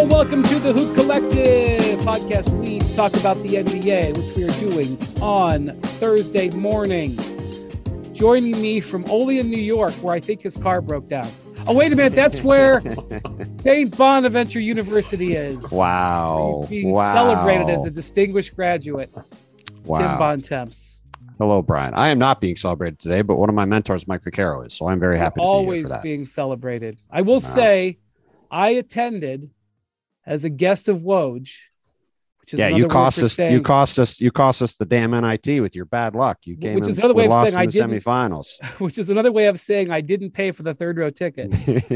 Welcome to the Hoop Collective podcast. We talk about the NBA, which we are doing on Thursday morning. Joining me from Olean, New York, where I think his car broke down. Oh, wait a minute. That's where St. Bonaventure University is. Wow. He's being celebrated as a distinguished graduate. Wow. Tim Bontemps. Hello, Brian. I am not being celebrated today, but one of my mentors, Mike Vaccaro, is. So I'm very happy to be here Always for that. being celebrated. I will say I attended as a guest of Woj. You cost us the damn NIT with your bad luck. You came which is another way of saying in the semifinals. Which is another way of saying I didn't pay for the third row ticket.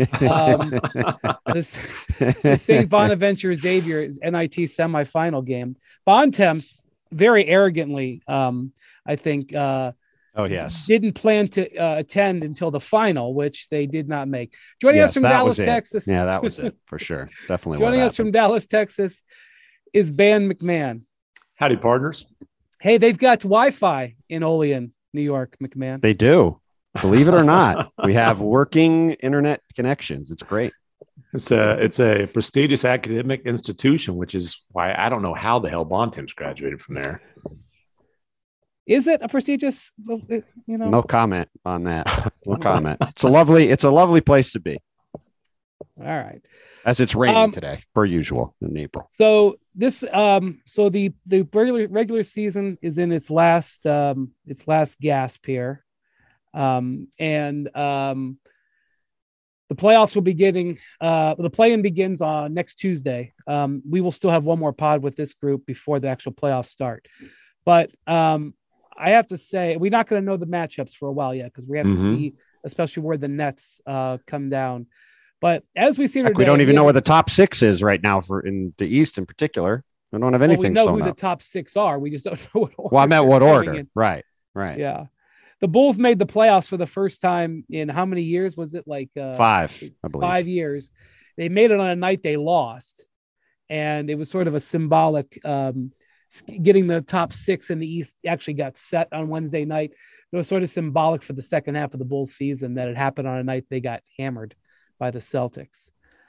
The St. Bonaventure Xavier's NIT semifinal game. Bontemps very arrogantly, I think, didn't plan to attend until the final, which they did not make. Joining us from Dallas, Texas. Yeah, that was it for sure. Definitely. Joining us from Dallas, Texas is Ban McMahon. Howdy, partners. Hey, they've got Wi-Fi in Olean, New York, McMahon. They do. Believe it or not, we have working internet connections. It's great. It's a prestigious academic institution, which is why I don't know how the hell Bontemps graduated from there. Is it a prestigious? No comment on that. No comment. It's a lovely place to be. All right. As it's raining today, per usual in April. So this, the regular season is in its last gasp here, and the playoffs will be getting. The play-in begins on next Tuesday. We will still have one more pod with this group before the actual playoffs start, but I have to say we're not going to know the matchups for a while yet because we have to see, especially where the Nets come down. But as we see today, we don't even know where the top six is right now for in the East in particular. We don't have anything. We know who the top six are. We just don't know what order. Well, I meant what order. Right. Yeah. The Bulls made the playoffs for the first time in how many years? Was it like 5, I believe. 5 years. They made it on a night they lost. And it was sort of a symbolic getting the top 6 in the East actually got set on Wednesday night. It was sort of symbolic for the second half of the Bulls season that it happened on a night they got hammered by the Celtics.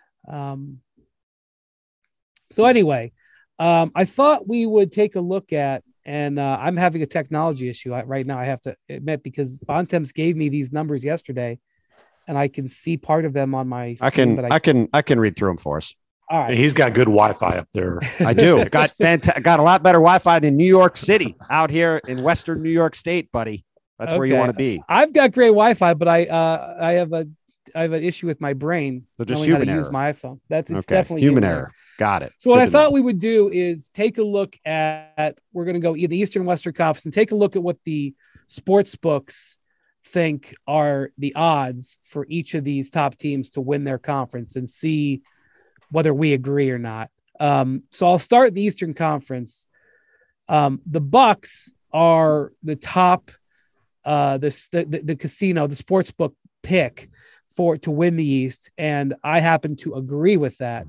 So anyway, I thought we would take a look at, and I'm having a technology issue right now, I have to admit, because Bontemps gave me these numbers yesterday, and I can see part of them on my screen. I can read through them for us. All right. He's got good Wi-Fi up there. I do. Got a lot better Wi-Fi than New York City out here in Western New York State, buddy. That's where you want to be. I've got great Wi-Fi, but I have an issue with my brain. So just human error. Use my iPhone. It's okay. Definitely human error. Got it. So what I thought we would do is take a look at. We're going to go in the Eastern Western Conference and take a look at what the sports books think are the odds for each of these top teams to win their conference and see whether we agree or not. So I'll start the Eastern Conference. The Bucks are the top. The casino, the sports book pick to win the East, and I happen to agree with that.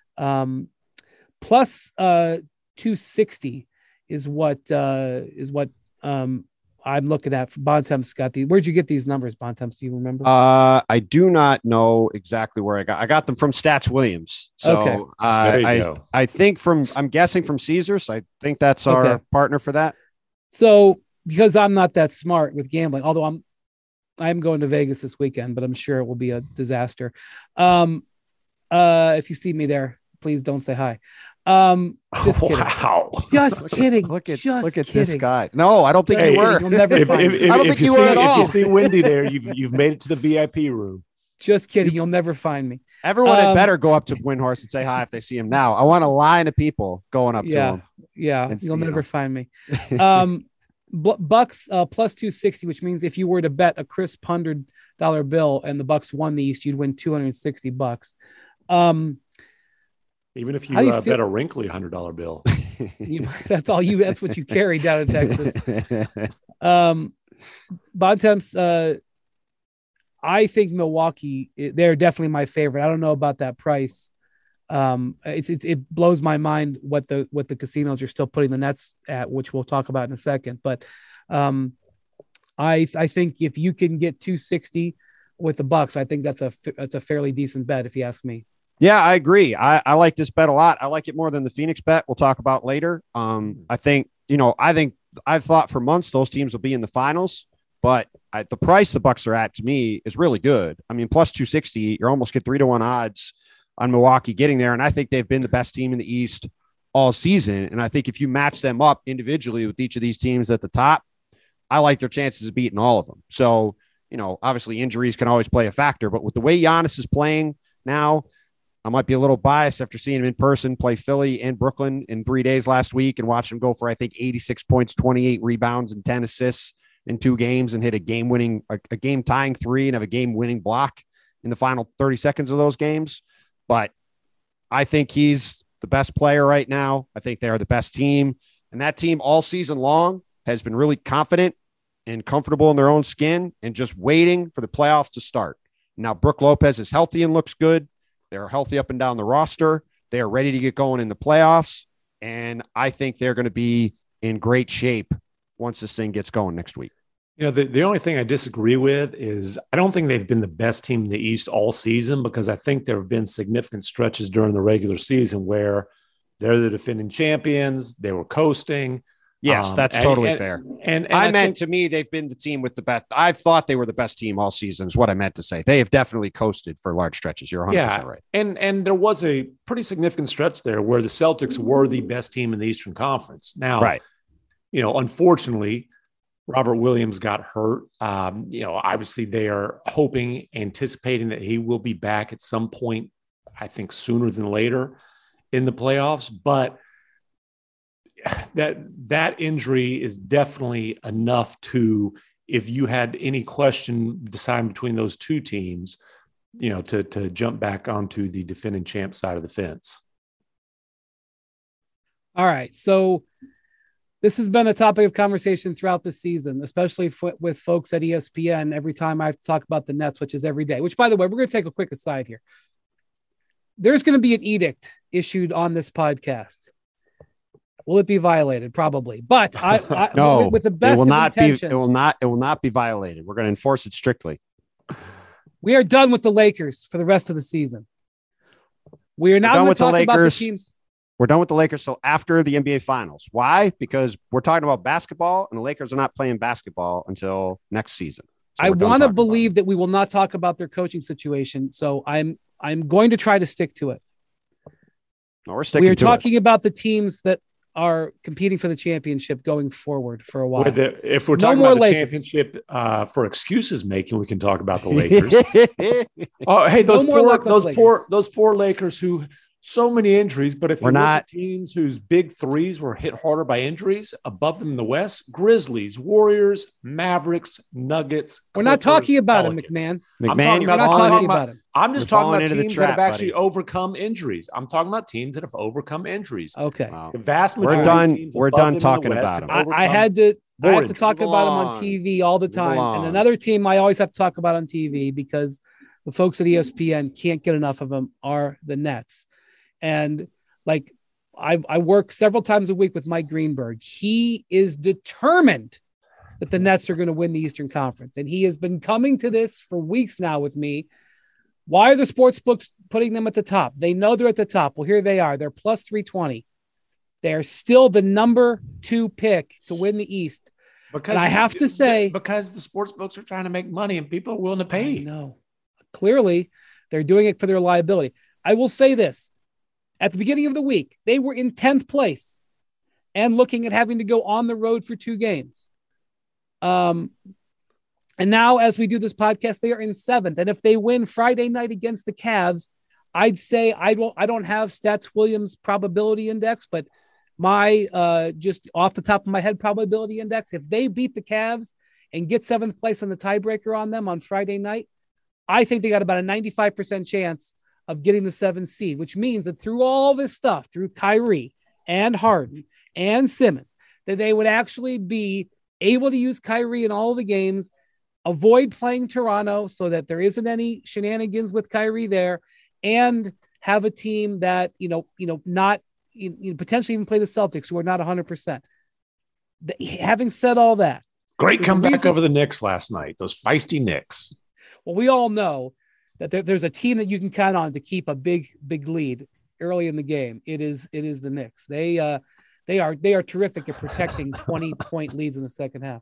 Plus 260 is what I'm looking at. Bontemps got these. Where'd you get these numbers, Bontemps? Do you remember? I do not know exactly where I got them from Stats Williams. So okay. I think I'm guessing from Caesars. I think that's our partner for that. So because I'm not that smart with gambling, although I'm going to Vegas this weekend, but I'm sure it will be a disaster. If you see me there, please don't say hi. Just kidding. Wow. Just kidding. Look at this guy. No, I don't think you were. You'll never find me. I don't think you were at all. If you see Wendy there, you've made it to the VIP room. Just kidding. You'll never find me. Everyone had better go up to Windhorst and say hi if they see him now. I want a line of people going up to him. Yeah. You'll never find me. Bucks plus 260, which means if you were to bet a crisp $100 bill and the Bucks won the East, you'd win $260. Even if you bet a wrinkly $100 bill. That's what you carry down in Texas. Bontemps, I think Milwaukee, they're definitely my favorite. I don't know about that price. It blows my mind what the casinos are still putting the Nets at, which we'll talk about in a second. But I think if you can get 260 with the Bucks, I think that's a fairly decent bet if you ask me. Yeah, I agree. I like this bet a lot. I like it more than the Phoenix bet we'll talk about later. I think I've thought for months those teams will be in the finals, but the price the Bucks are at to me is really good. I mean, plus 260, you're almost get 3-1 odds on Milwaukee getting there. And I think they've been the best team in the East all season. And I think if you match them up individually with each of these teams at the top, I like their chances of beating all of them. So, obviously injuries can always play a factor, but with the way Giannis is playing now, I might be a little biased after seeing him in person play Philly and Brooklyn in 3 days last week and watch him go for, I think, 86 points, 28 rebounds, and 10 assists in 2 games and hit a game tying 3 and have a game winning block in the final 30 seconds of those games. But I think he's the best player right now. I think they are the best team. And that team all season long has been really confident and comfortable in their own skin and just waiting for the playoffs to start. Now, Brook Lopez is healthy and looks good. They're healthy up and down the roster. They are ready to get going in the playoffs. And I think they're going to be in great shape once this thing gets going next week. The only thing I disagree with is I don't think they've been the best team in the East all season, because I think there have been significant stretches during the regular season where they're the defending champions. They were coasting. Yes, that's totally fair. And I meant to me, they've been the team with the best. I've thought they were the best team all season is what I meant to say. They have definitely coasted for large stretches. You're 100% right. And there was a pretty significant stretch there where the Celtics were the best team in the Eastern Conference. Now, right. Unfortunately, Robert Williams got hurt. Obviously they are anticipating that he will be back at some point, I think sooner than later in the playoffs, but that injury is definitely enough to, if you had any question deciding between those two teams, to jump back onto the defending champ side of the fence. All right. So this has been a topic of conversation throughout the season, especially with folks at ESPN. Every time I talk about the Nets, which is every day, which, by the way, we're going to take a quick aside here. There's going to be an edict issued on this podcast. Will it be violated? Probably, but no. With the best it will of not intentions, be. It will not be violated. We're going to enforce it strictly. We are done with the Lakers for the rest of the season. We are now going to talk about the teams. We're done with the Lakers till after the NBA Finals. Why? Because we're talking about basketball, and the Lakers are not playing basketball until next season. So I want to believe that we will not talk about their coaching situation. So I'm going to try to stick to it. No, we're sticking to it. We are talking about the teams that are competing for the championship going forward for a while. If we're talking about the championship for excuses making, we can talk about the Lakers. Oh, hey, those poor Lakers who so many injuries. But if you're not teams whose big threes were hit harder by injuries above them in the West, Grizzlies, Warriors, Mavericks, Nuggets. We're not talking about him, McMahon. We're not talking about him. I'm just talking about teams that have actually overcome injuries. I'm talking about teams that have overcome injuries. Okay. Wow. The vast majority we're done talking about them. I have to talk about them on TV all the time. And another team I always have to talk about on TV because the folks at ESPN can't get enough of them are the Nets. And I work several times a week with Mike Greenberg. He is determined that the Nets are going to win the Eastern Conference. And he has been coming to this for weeks now with me. Why are the sports books putting them at the top? They know they're at the top. Well, here they are. They're plus 320. They are still the number 2 pick to win the East. Because I have to say, because the sports books are trying to make money and people are willing to pay. No, clearly they're doing it for their liability. I will say this. At the beginning of the week, they were in 10th place and looking at having to go on the road for 2 games. And now, as we do this podcast, they are in 7th. And if they win Friday night against the Cavs, I'd say I don't have Stats Williams probability index, but my just off the top of my head probability index, if they beat the Cavs and get 7th place on the tiebreaker on them on Friday night, I think they got about a 95% chance of getting the 7th seed, which means that through all this stuff, through Kyrie and Harden and Simmons, that they would actually be able to use Kyrie in all the games, avoid playing Toronto so that there isn't any shenanigans with Kyrie there, and have a team that, not potentially even play the Celtics, who are not 100%. Having said all that, great comeback over the Knicks last night, those feisty Knicks. Well, we all know that there's a team that you can count on to keep a big lead early in the game, it is the Knicks. They are terrific at protecting 20-point leads in the second half.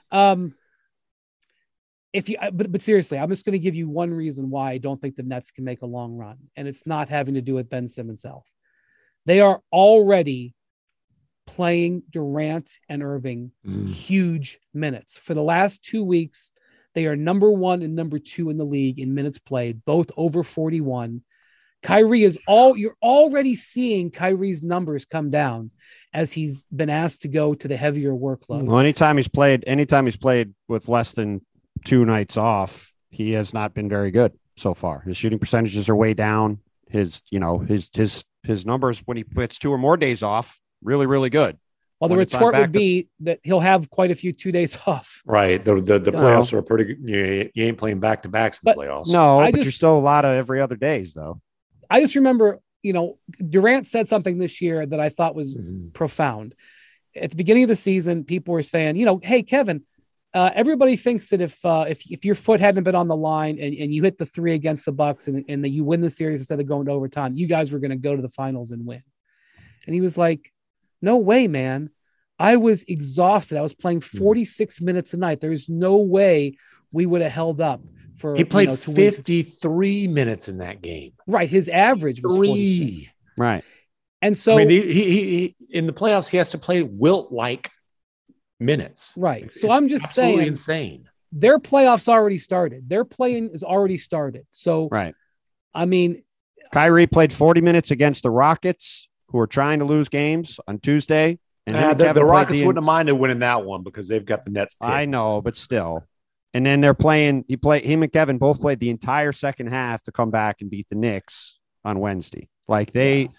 But seriously, I'm just going to give you one reason why I don't think the Nets can make a long run, and it's not having to do with Ben Simmons' health. They are already playing Durant and Irving huge minutes. For the last 2 weeks, they are number 1 and number 2 in the league in minutes played, both over 41. Kyrie you're already seeing Kyrie's numbers come down as he's been asked to go to the heavier workload. Well, anytime he's played with less than 2 nights off, he has not been very good so far. His shooting percentages are way down. His numbers when he puts 2 or more days off, really, really good. Well, the retort would be that he'll have quite a few 2 days off. Right. The playoffs are pretty good. You ain't playing back-to-backs in the playoffs. No, but you're still a lot of every other days, though. I just remember, Durant said something this year that I thought was profound. At the beginning of the season, people were saying, hey, Kevin, everybody thinks that if your foot hadn't been on the line and you hit the 3 against the Bucks and that you win the series instead of going to overtime, you guys were going to go to the finals and win. And he was like, no way, man. I was exhausted. I was playing 46 minutes a night. There's no way we would have held up. He played 53 minutes in that game. Right. His average was 46. Right. And so he in the playoffs, he has to play Wilt-like minutes. Right. So I'm just saying, insane. Their playoffs already started. Their playing is already started. So, right. I mean, Kyrie played 40 minutes against the Rockets, who are trying to lose games on Tuesday. And the Rockets wouldn't have minded winning that one because they've got the Nets picked. I know, but still. And then him and Kevin both played the entire second half to come back and beat the Knicks on Wednesday. Like this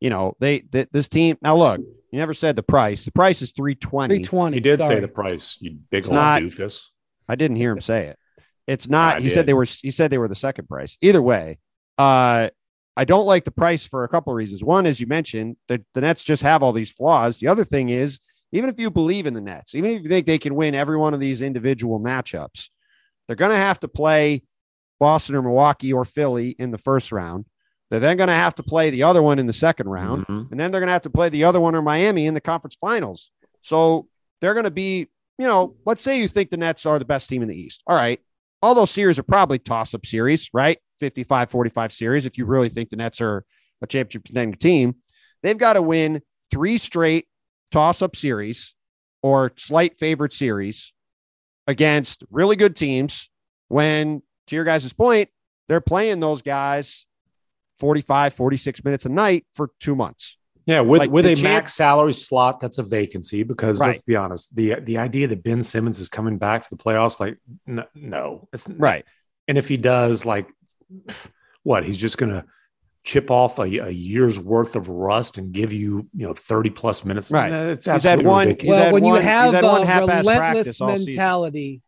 team. Now look, you never said the price. The price is $320. You did say the price, you big old doofus. I didn't hear him say it. It's not. He said they were the second price. Either way, I don't like the price for a couple of reasons. One, as you mentioned, the Nets just have all these flaws. The other thing is, even if you believe in the Nets, even if you think they can win every one of these individual matchups, they're going to have to play Boston or Milwaukee or Philly in the first round. They're then going to have to play the other one in the second round. And then they're going to have to play the other one or Miami in the conference finals. So they're going to be, let's say you think the Nets are the best team in the East. All right. All those series are probably toss-up series, right? 55-45 series. If you really think the Nets are a championship contending team, they've got to win 3 straight toss-up series or slight favorite series against really good teams when, to your guys' point, they're playing those guys 45, 46 minutes a night for 2 months. Yeah, with a max salary slot, that's a vacancy because let's be honest, the idea that Ben Simmons is coming back for the playoffs, like, no, it's right. And if he does, like, what, he's just going to chip off a year's worth of rust and give you 30 plus minutes. Right. It's he's had one. He's well, had when one, you have a relentless mentality,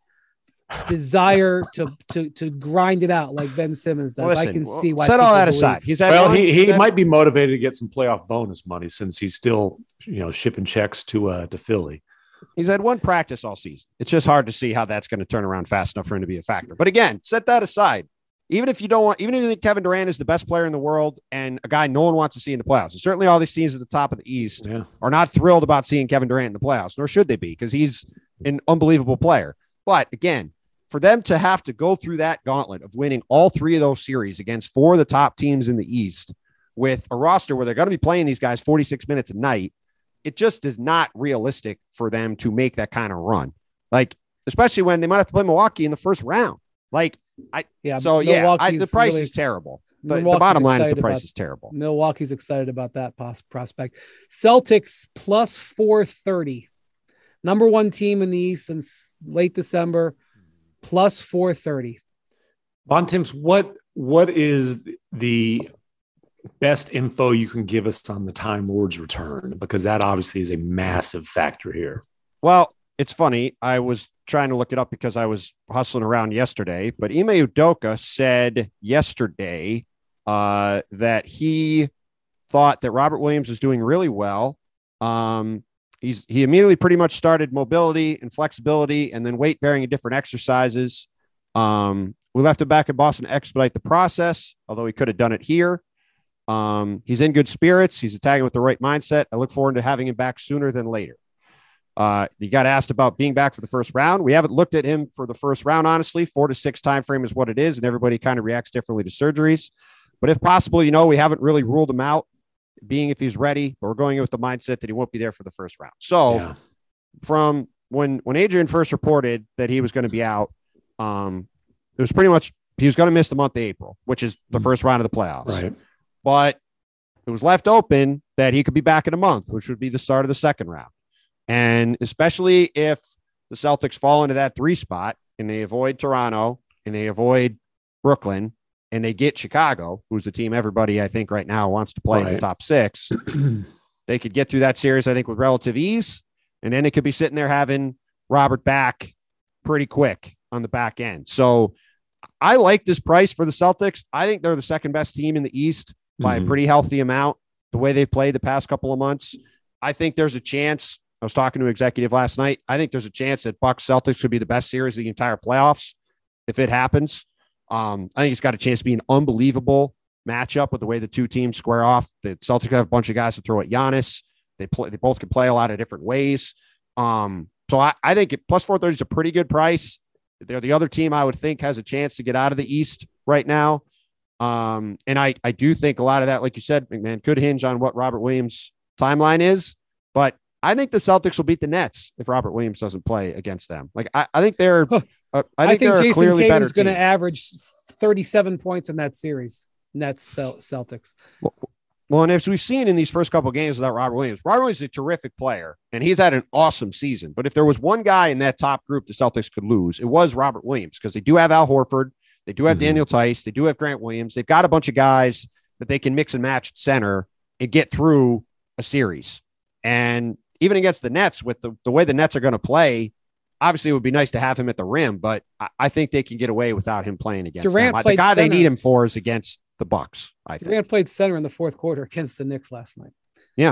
desire to grind it out like Ben Simmons does, I can see why. Set all that aside. He might be motivated to get some playoff bonus money since he's still shipping checks to Philly. He's had one practice all season. It's just hard to see how that's going to turn around fast enough for him to be a factor. But again, set that aside. Even if you think Kevin Durant is the best player in the world and a guy no one wants to see in the playoffs, and certainly all these teams at the top of the East are not thrilled about seeing Kevin Durant in the playoffs, nor should they be, because he's an unbelievable player. But again, for them to have to go through that gauntlet of winning all 3 of those series against 4 of the top teams in the East with a roster where they're going to be playing these guys 46 minutes a night, it just is not realistic for them to make that kind of run. Like, especially when they might have to play Milwaukee in the first round. Like, the price is terrible. The bottom line is the price is terrible. Milwaukee's excited about that prospect. Celtics plus 430. Number 1 team in the East since late December, plus 430. Bontemps, what is the best info you can give us on the Time Lord's return? Because that obviously is a massive factor here. Well, it's funny. I was trying to look it up because I was hustling around yesterday, but Ime Udoka said yesterday that he thought that Robert Williams was doing really well. He immediately pretty much started mobility and flexibility and then weight bearing in different exercises. We left him back in Boston to expedite the process, although he could have done it here. He's in good spirits. He's attacking with the right mindset. I look forward to having him back sooner than later. You got asked about being back for the first round. We haven't looked at him for the first round, honestly. 4 to 6 time frame is what it is, and everybody kind of reacts differently to surgeries. But if possible, we haven't really ruled him out, being if he's ready, but we're going in with the mindset that he won't be there for the first round. So from when Adrian first reported that he was going to be out, it was pretty much he was going to miss the month of April, which is the first round of the playoffs. Right. But it was left open that he could be back in a month, which would be the start of the second round. And especially if the Celtics fall into that 3 spot and they avoid Toronto and they avoid Brooklyn and they get Chicago, who's the team everybody I think right now wants to play in the top 6, they could get through that series, I think, with relative ease. And then it could be sitting there having Robert back pretty quick on the back end. So I like this price for the Celtics. I think they're the second best team in the East by a pretty healthy amount, the way they've played the past couple of months. I think there's a chance. I was talking to an executive last night. I think there's a chance that Bucks Celtics should be the best series of the entire playoffs if it happens. I think it's got a chance to be an unbelievable matchup with the way the two teams square off. The Celtics have a bunch of guys to throw at Giannis. They both can play a lot of different ways. So I think plus 430 is a pretty good price. They're the other team I would think has a chance to get out of the East right now. And I do think a lot of that, like you said, McMahon, could hinge on what Robert Williams' timeline is. But I think the Celtics will beat the Nets if Robert Williams doesn't play against them. Like I think they're. I think they're Jason clearly Tatum's going to average 37 points in that series. Nets Celtics. Well, and as we've seen in these first couple of games without Robert Williams is a terrific player, and he's had an awesome season. But if there was one guy in that top group the Celtics could lose, it was Robert Williams, because they do have Al Horford, they do have Daniel Tice, they do have Grant Williams. They've got a bunch of guys that they can mix and match at center and get through a series. And even against the Nets, with the way the Nets are going to play, obviously it would be nice to have him at the rim, but I think they can get away without him playing against them. The guy they need him for is against the Bucks, I think. Durant played center in the fourth quarter against the Knicks last night. Yeah.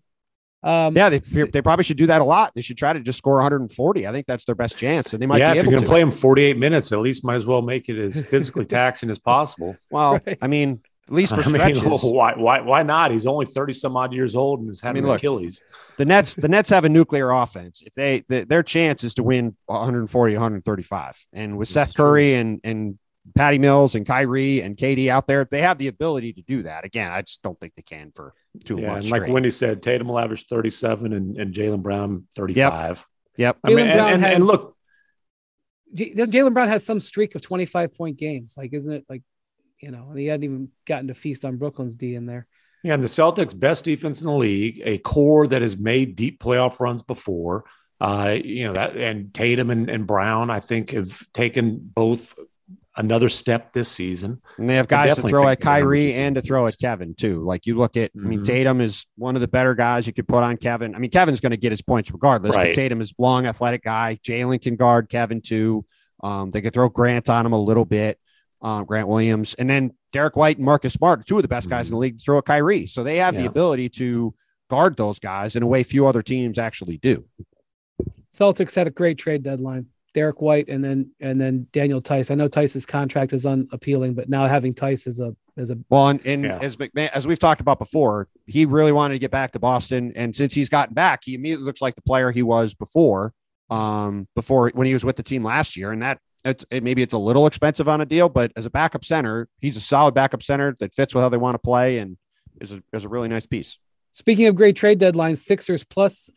They probably should do that a lot. They should try to just score 140. I think that's their best chance. And they might be able to. If you're going to play him 48 minutes, at least might as well make it as physically taxing as possible. Well, right. I mean, at least for stretches. Why not? He's only 30 some odd years old and is having Achilles. The Nets have a nuclear offense. If their chance is to win 140, 135. And with Seth Curry and Patty Mills and Kyrie and KD out there, they have the ability to do that. Again, I just don't think they can for too much. And like Wendy said, Tatum will average 37 and Jaylen Brown 35. Yep. I mean, and look, Jaylen Brown has some streak of 25-point games. Like, isn't it like, and he hadn't even gotten to feast on Brooklyn's D in there. Yeah, and the Celtics' best defense in the league, a core that has made deep playoff runs before. That and Tatum and Brown, I think, have taken both another step this season. And they have guys to throw at Kyrie and to throw at Kevin too. Like you look at, I mean, Tatum is one of the better guys you could put on Kevin. I mean, Kevin's going to get his points regardless. Right. But Tatum is long, athletic guy. Jaylen can guard Kevin too. They could throw Grant on him a little bit. Grant Williams, and then Derek White and Marcus Smart, two of the best guys in the league, to throw at Kyrie. So they have the ability to guard those guys in a way few other teams actually do. Celtics had a great trade deadline. Derek White and then Daniel Tice. I know Tice's contract is unappealing, but now having Tice as as McMahon, as we've talked about before, he really wanted to get back to Boston, and since he's gotten back, he immediately looks like the player he was before when he was with the team last year, and that. Maybe it's a little expensive on a deal, but as a backup center, he's a solid backup center that fits with how they want to play and is a really nice piece. Speaking of great trade deadlines, Sixers plus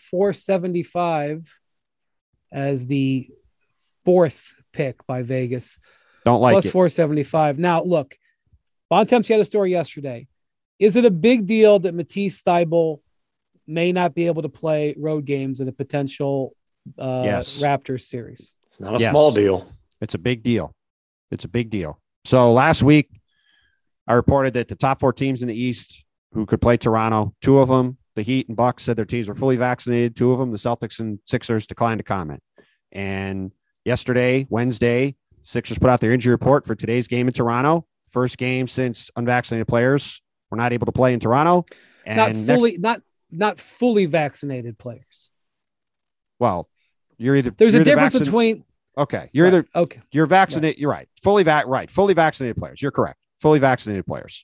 475 as the 4th pick by Vegas. Don't like plus it. 475. Now, look, Bontemps had a story yesterday. Is it a big deal that Matisse Thybulle may not be able to play road games in a potential Raptors series? It's not a small deal. It's a big deal. So last week, I reported that the top 4 teams in the East who could play Toronto, 2 of them, the Heat and Bucks, said their teams were fully vaccinated. 2 of them, the Celtics and Sixers, declined to comment. And yesterday, Wednesday, Sixers put out their injury report for today's game in Toronto. First game since unvaccinated players were not able to play in Toronto. And not fully vaccinated players. Well, you're either there's a difference between. Okay. You're vaccinated. Right. You're right. Fully vaccinated players. You're correct. Fully vaccinated players.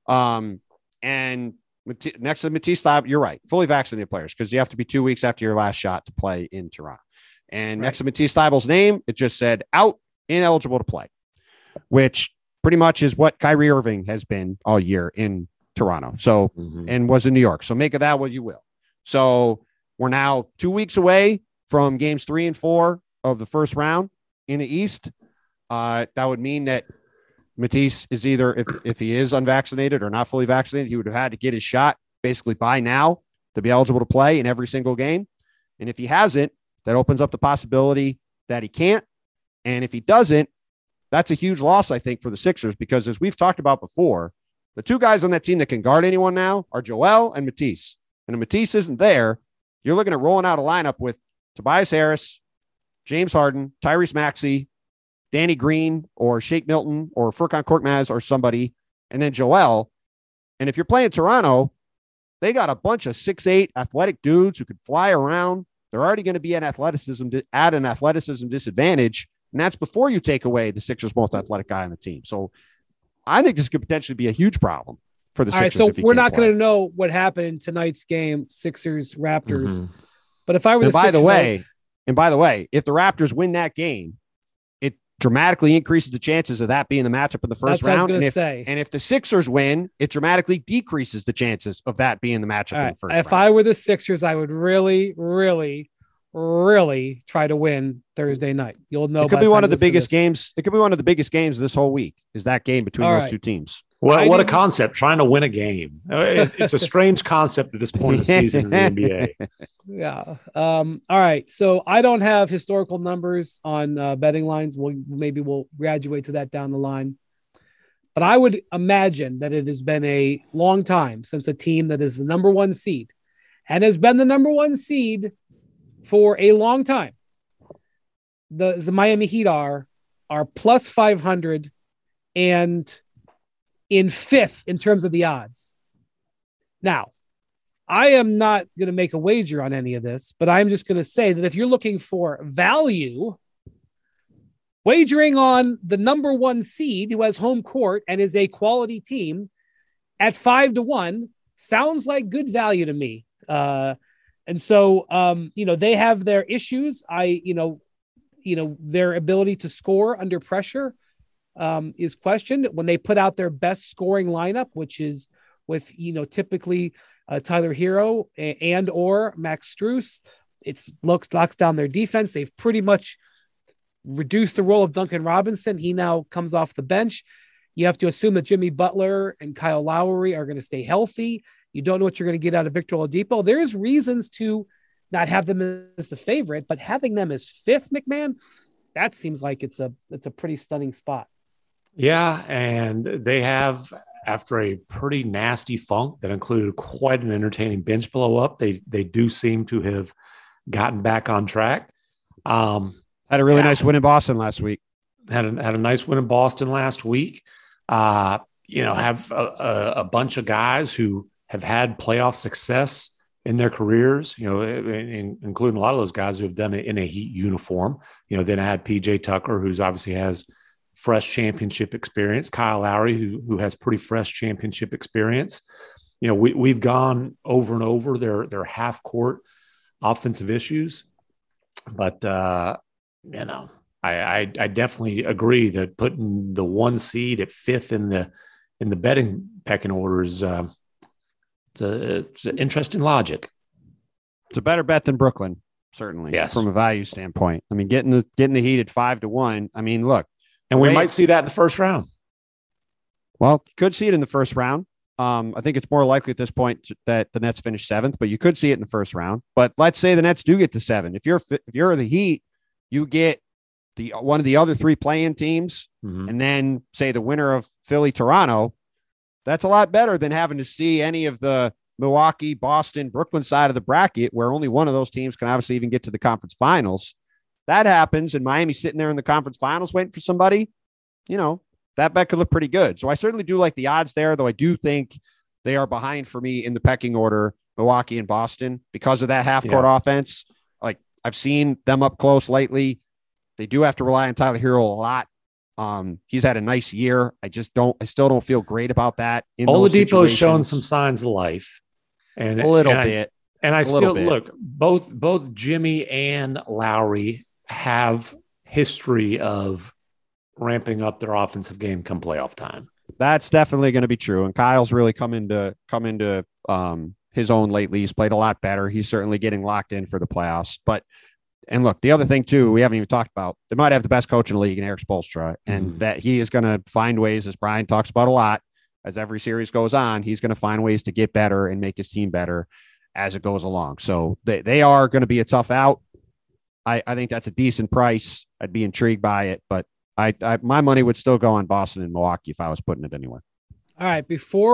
And next to Matisse Thybulle, you're right. Fully vaccinated players, because you have to be 2 weeks after your last shot to play in Toronto. And next to Matisse Thybulle's name, it just said out, ineligible to play, which pretty much is what Kyrie Irving has been all year in Toronto. So, and was in New York. So make of that what you will. So we're now 2 weeks away from games 3 and 4 of the first round in the East. That would mean that Matisse is either, if he is unvaccinated or not fully vaccinated, he would have had to get his shot basically by now to be eligible to play in every single game. And if he hasn't, that opens up the possibility that he can't. And if he doesn't, that's a huge loss, I think, for the Sixers, because as we've talked about before, the two guys on that team that can guard anyone now are Joel and Matisse. And if Matisse isn't there, you're looking at rolling out a lineup with Tobias Harris, James Harden, Tyrese Maxey, Danny Green, or Shake Milton, or Furkan Korkmaz, or somebody, and then Joel. And if you're playing Toronto, they got a bunch of 6'8" athletic dudes who could fly around. They're already going to be at an athleticism disadvantage, and that's before you take away the Sixers' most athletic guy on the team. So I think this could potentially be a huge problem for the Sixers. All right, so we're not going to know what happened in tonight's game, Sixers-Raptors. But if I were by the way, if the Raptors win that game, it dramatically increases the chances of that being the matchup in the first round. And if the Sixers win, it dramatically decreases the chances of that being the matchup in the first round. If I were the Sixers, I would really, really, really try to win Thursday night. You'll know. It could be one of the biggest games. It could be one of the biggest games of this whole week, is that game between those two teams. Well, what a concept, trying to win a game. It's a strange concept at this point in the season in the NBA. Yeah. All right. So I don't have historical numbers on betting lines. Maybe we'll graduate to that down the line. But I would imagine that it has been a long time since a team that is the number 1 seed and has been the number 1 seed for a long time. The Miami Heat are plus 500 and in 5th in terms of the odds. Now, I am not going to make a wager on any of this, but I'm just going to say that if you're looking for value, wagering on the number 1 seed who has home court and is a quality team at 5-1 sounds like good value to me. And so, they have their issues. Their ability to score under pressure is questioned when they put out their best scoring lineup, which is with, typically Tyler Hero and or Max Strus. It locks down their defense. They've pretty much reduced the role of Duncan Robinson. He now comes off the bench. You have to assume that Jimmy Butler and Kyle Lowry are going to stay healthy. You don't know what you're going to get out of Victor Oladipo. There's reasons to not have them as the favorite, but having them as 5th, McMahon, that seems like it's a pretty stunning spot. Yeah, and they have, after a pretty nasty funk that included quite an entertaining bench blow up, they do seem to have gotten back on track. Had a really nice win in Boston last week. Had a nice win in Boston last week. Have a bunch of guys who have had playoff success in their careers, including a lot of those guys who have done it in a Heat uniform. Then I had PJ Tucker, who's obviously has fresh championship experience. Kyle Lowry, who has pretty fresh championship experience. We've gone over and over their half court offensive issues, but I definitely agree that putting the 1 seed at 5th in the betting pecking order is it's an interesting logic. It's a better bet than Brooklyn, certainly. Yes. From a value standpoint. I mean, getting the Heat at 5-1. I mean, look, and we might see that in the first round. Well, you could see it in the first round. I think it's more likely at this point that the Nets finish 7th, but you could see it in the first round. But let's say the Nets do get to 7. If you're the Heat, you get one of the other 3 play-in teams, and then say the winner of Philly-Toronto. That's a lot better than having to see any of the Milwaukee, Boston, Brooklyn side of the bracket, where only one of those teams can obviously even get to the conference finals. That happens, and Miami's sitting there in the conference finals waiting for somebody. That bet could look pretty good. So I certainly do like the odds there, though I do think they are behind for me in the pecking order, Milwaukee and Boston, because of that half-court offense. Like, I've seen them up close lately. They do have to rely on Tyler Hero a lot. He's had a nice year. I still don't feel great about that. Oladipo has shown some signs of life, and a little bit. I still look, both Jimmy and Lowry have history of ramping up their offensive game come playoff time. That's definitely going to be true. And Kyle's really come into his own lately. He's played a lot better. He's certainly getting locked in for the playoffs. And look, the other thing too, we haven't even talked about, they might have the best coach in the league in Erik Spoelstra, and that he is going to find ways, as Brian talks about a lot, as every series goes on, he's going to find ways to get better and make his team better as it goes along. So they are going to be a tough out. I think that's a decent price. I'd be intrigued by it, but my money would still go on Boston and Milwaukee if I was putting it anywhere. All right.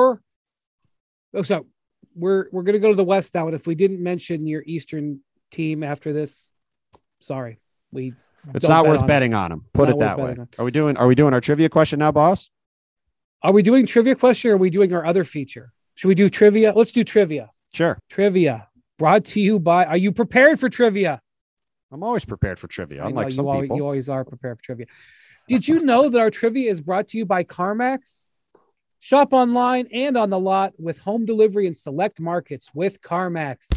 So we're going to go to the West now. And if we didn't mention your Eastern team after this, sorry. It's not worth betting on them. Put it that way. Are we doing our trivia question now, boss? Are we doing trivia question or are we doing our other feature? Should we do trivia? Let's do trivia. Sure. Trivia brought to you by, are you prepared for trivia? I'm always prepared for trivia. Unlike some people. You always are prepared for trivia. Did you know that our trivia is brought to you by CarMax? Shop online and on the lot with home delivery in select markets with CarMax.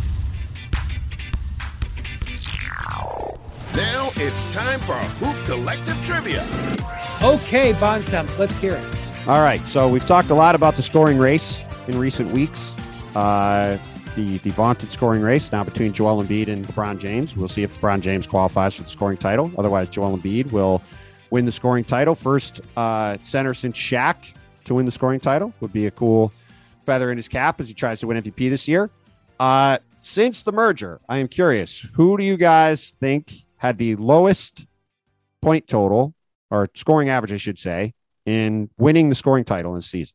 Now it's time for Hoop Collective Trivia. Okay, Bontemps, let's hear it. All right, so we've talked a lot about the scoring race in recent weeks. The vaunted scoring race now between Joel Embiid and LeBron James. We'll see if LeBron James qualifies for the scoring title. Otherwise, Joel Embiid will win the scoring title. First center since Shaq to win the scoring title. Would be a cool feather in his cap as he tries to win MVP this year. Since the merger, I am curious, who do you guys think had the lowest point total, or scoring average, I should say, in winning the scoring title in the season?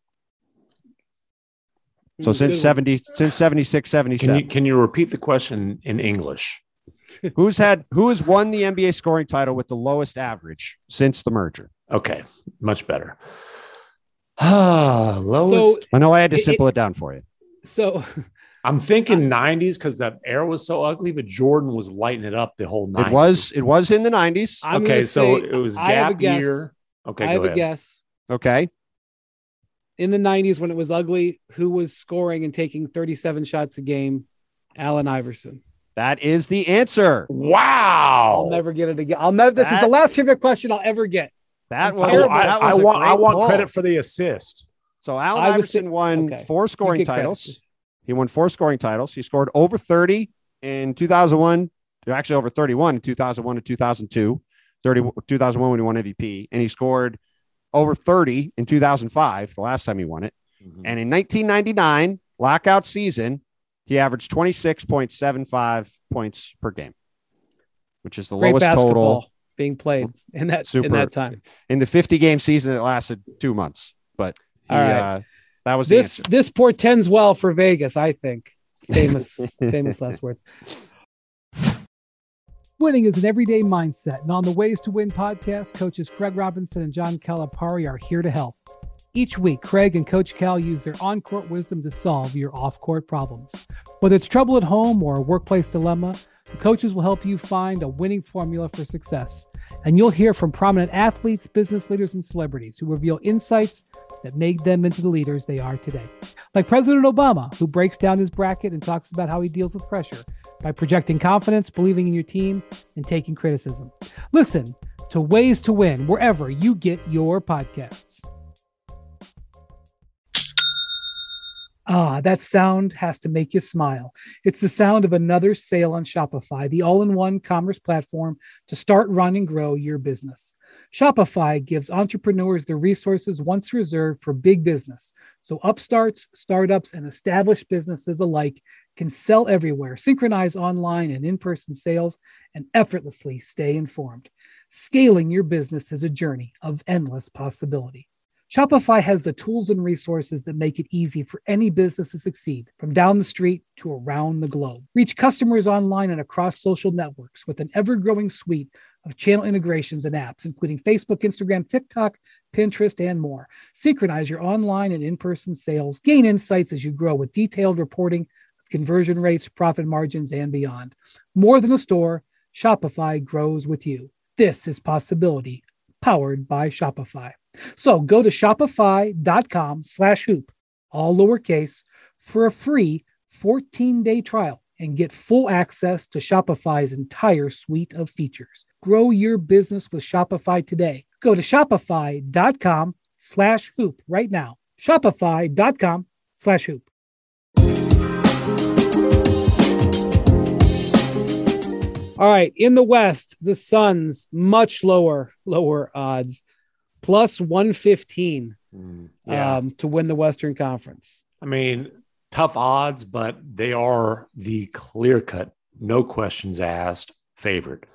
So since 76, 77. Can you repeat the question in English? Who has won the NBA scoring title with the lowest average since the merger? Okay, much better. Lowest. So, I know I had to simple it down for you. So I'm thinking 90s because that era was so ugly, but Jordan was lighting it up the whole 90s. It was in the 90s. Okay, so it was gap year. Okay, I have a guess. Okay. In the 90s when it was ugly, who was scoring and taking 37 shots a game? Allen Iverson. That is the answer. Wow. I'll never get it again. This is the last trivia question I'll ever get. I want credit for the assist. So Allen Iverson won 4 scoring titles. He won 4 scoring titles. He scored over 30 in 2001. Actually, over 31 in 2001 and 2002. 2001 when he won MVP. And he scored over 30 in 2005, the last time he won it. Mm-hmm. And in 1999, lockout season, he averaged 26.75 points per game, which is the lowest total being played in that time. In the 50-game season that lasted 2 months. But that was the answer. This portends well for Vegas, I think. Famous last words. Winning is an everyday mindset, and on the Ways to Win podcast, coaches Craig Robinson and John Calipari are here to help. Each week, Craig and Coach Cal use their on-court wisdom to solve your off-court problems. Whether it's trouble at home or a workplace dilemma, the coaches will help you find a winning formula for success. And you'll hear from prominent athletes, business leaders, and celebrities who reveal insights that made them into the leaders they are today. Like President Obama, who breaks down his bracket and talks about how he deals with pressure by projecting confidence, believing in your team, and taking criticism. Listen to Ways to Win wherever you get your podcasts. That sound has to make you smile. It's the sound of another sale on Shopify, the all-in-one commerce platform to start, run, and grow your business. Shopify gives entrepreneurs the resources once reserved for big business, so upstarts, startups, and established businesses alike can sell everywhere, synchronize online and in-person sales, and effortlessly stay informed. Scaling your business is a journey of endless possibility. Shopify has the tools and resources that make it easy for any business to succeed, from down the street to around the globe. Reach customers online and across social networks with an ever-growing suite of channel integrations and apps, including Facebook, Instagram, TikTok, Pinterest, and more. Synchronize your online and in-person sales. Gain insights as you grow with detailed reporting of conversion rates, profit margins, and beyond. More than a store, Shopify grows with you. This is Possibility, powered by Shopify. So go to shopify.com/hoop, all lowercase, for a free 14-day trial and get full access to Shopify's entire suite of features. Grow your business with Shopify today. Go to shopify.com/hoop right now. Shopify.com/hoop. All right. In the West, the Suns, much lower odds, plus 115 to win the Western Conference. I mean, tough odds, but they are the clear-cut, no questions asked, favorite.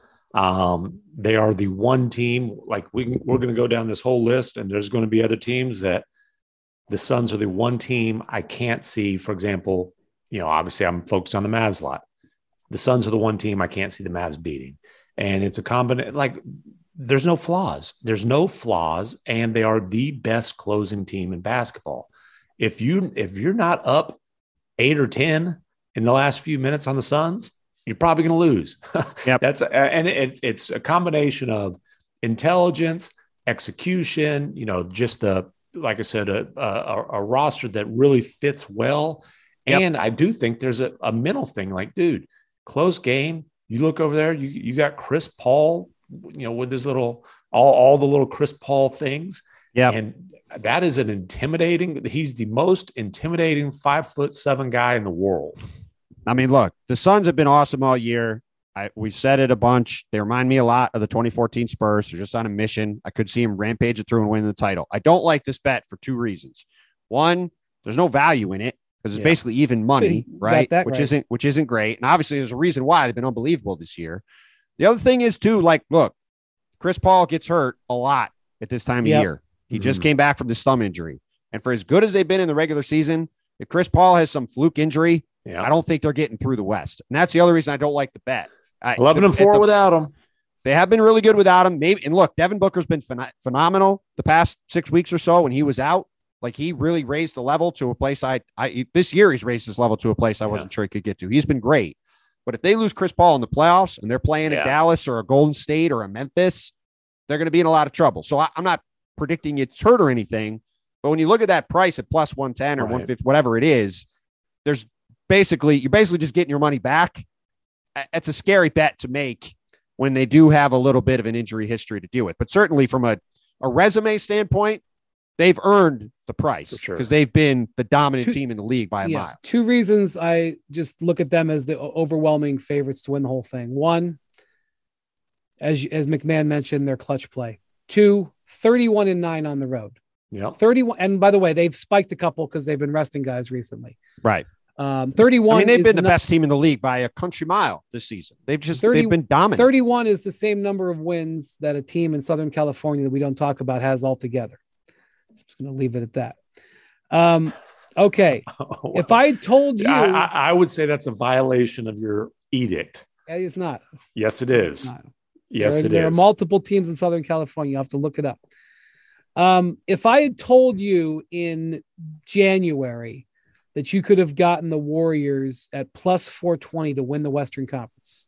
They are the one team, like we're going to go down this whole list, and there's going to be other teams that the Suns are the one team I can't see. For example, obviously I'm focused on the Mavs a lot. The Suns are the one team I can't see the Mavs beating. And it's a combination, like there's no flaws. There's no flaws, and they are the best closing team in basketball. If you're not up 8 or 10 in the last few minutes on the Suns, you're probably going to lose. Yep. It's a combination of intelligence, execution, just like I said, a roster that really fits well. Yep. And I do think there's a mental thing, like, dude, close game. You look over there, you got Chris Paul, with his little, all the little Chris Paul things. Yeah. And that is he's the most intimidating 5'7" guy in the world. I mean, look, the Suns have been awesome all year. We've said it a bunch. They remind me a lot of the 2014 Spurs. They're just on a mission. I could see them rampage it through and win the title. I don't like this bet for two reasons. One, there's no value in it because it's basically even money, right? Which isn't great. And obviously there's a reason why they've been unbelievable this year. The other thing is too, like, look, Chris Paul gets hurt a lot at this time of year. He just came back from this thumb injury. And for as good as they've been in the regular season, if Chris Paul has some fluke injury, I don't think they're getting through the West. And that's the other reason I don't like the bet. 11-4 without him. They have been really good without him. Maybe, and look, Devin Booker's been phenomenal the past 6 weeks or so when he was out. Like, he really raised the level to a place this year he's raised his level to a place I wasn't sure he could get to. He's been great. But if they lose Chris Paul in the playoffs and they're playing at Dallas or a Golden State or a Memphis, they're going to be in a lot of trouble. So I'm not predicting it's hurt or anything. But when you look at that price at plus 110 or 150, whatever it is, you're basically just getting your money back. It's a scary bet to make when they do have a little bit of an injury history to deal with. But certainly from a resume standpoint, they've earned the price because they've been the dominant team in the league by a mile. Two reasons I just look at them as the overwhelming favorites to win the whole thing. One, as McMahon mentioned, their clutch play. Two, 31-9 on the road. Yeah. 31. And by the way, they've spiked a couple because they've been resting guys recently. Right. 31. I mean, they've been the best team in the league by a country mile this season. They've been dominant. 31 is the same number of wins that a team in Southern California that we don't talk about has altogether. So I'm just going to leave it at that. Okay. If I told you, I would say that's a violation of your edict. It's not. Yes, it is. There are multiple teams in Southern California. You have to look it up. If I had told you in January that you could have gotten the Warriors at plus 420 to win the Western Conference.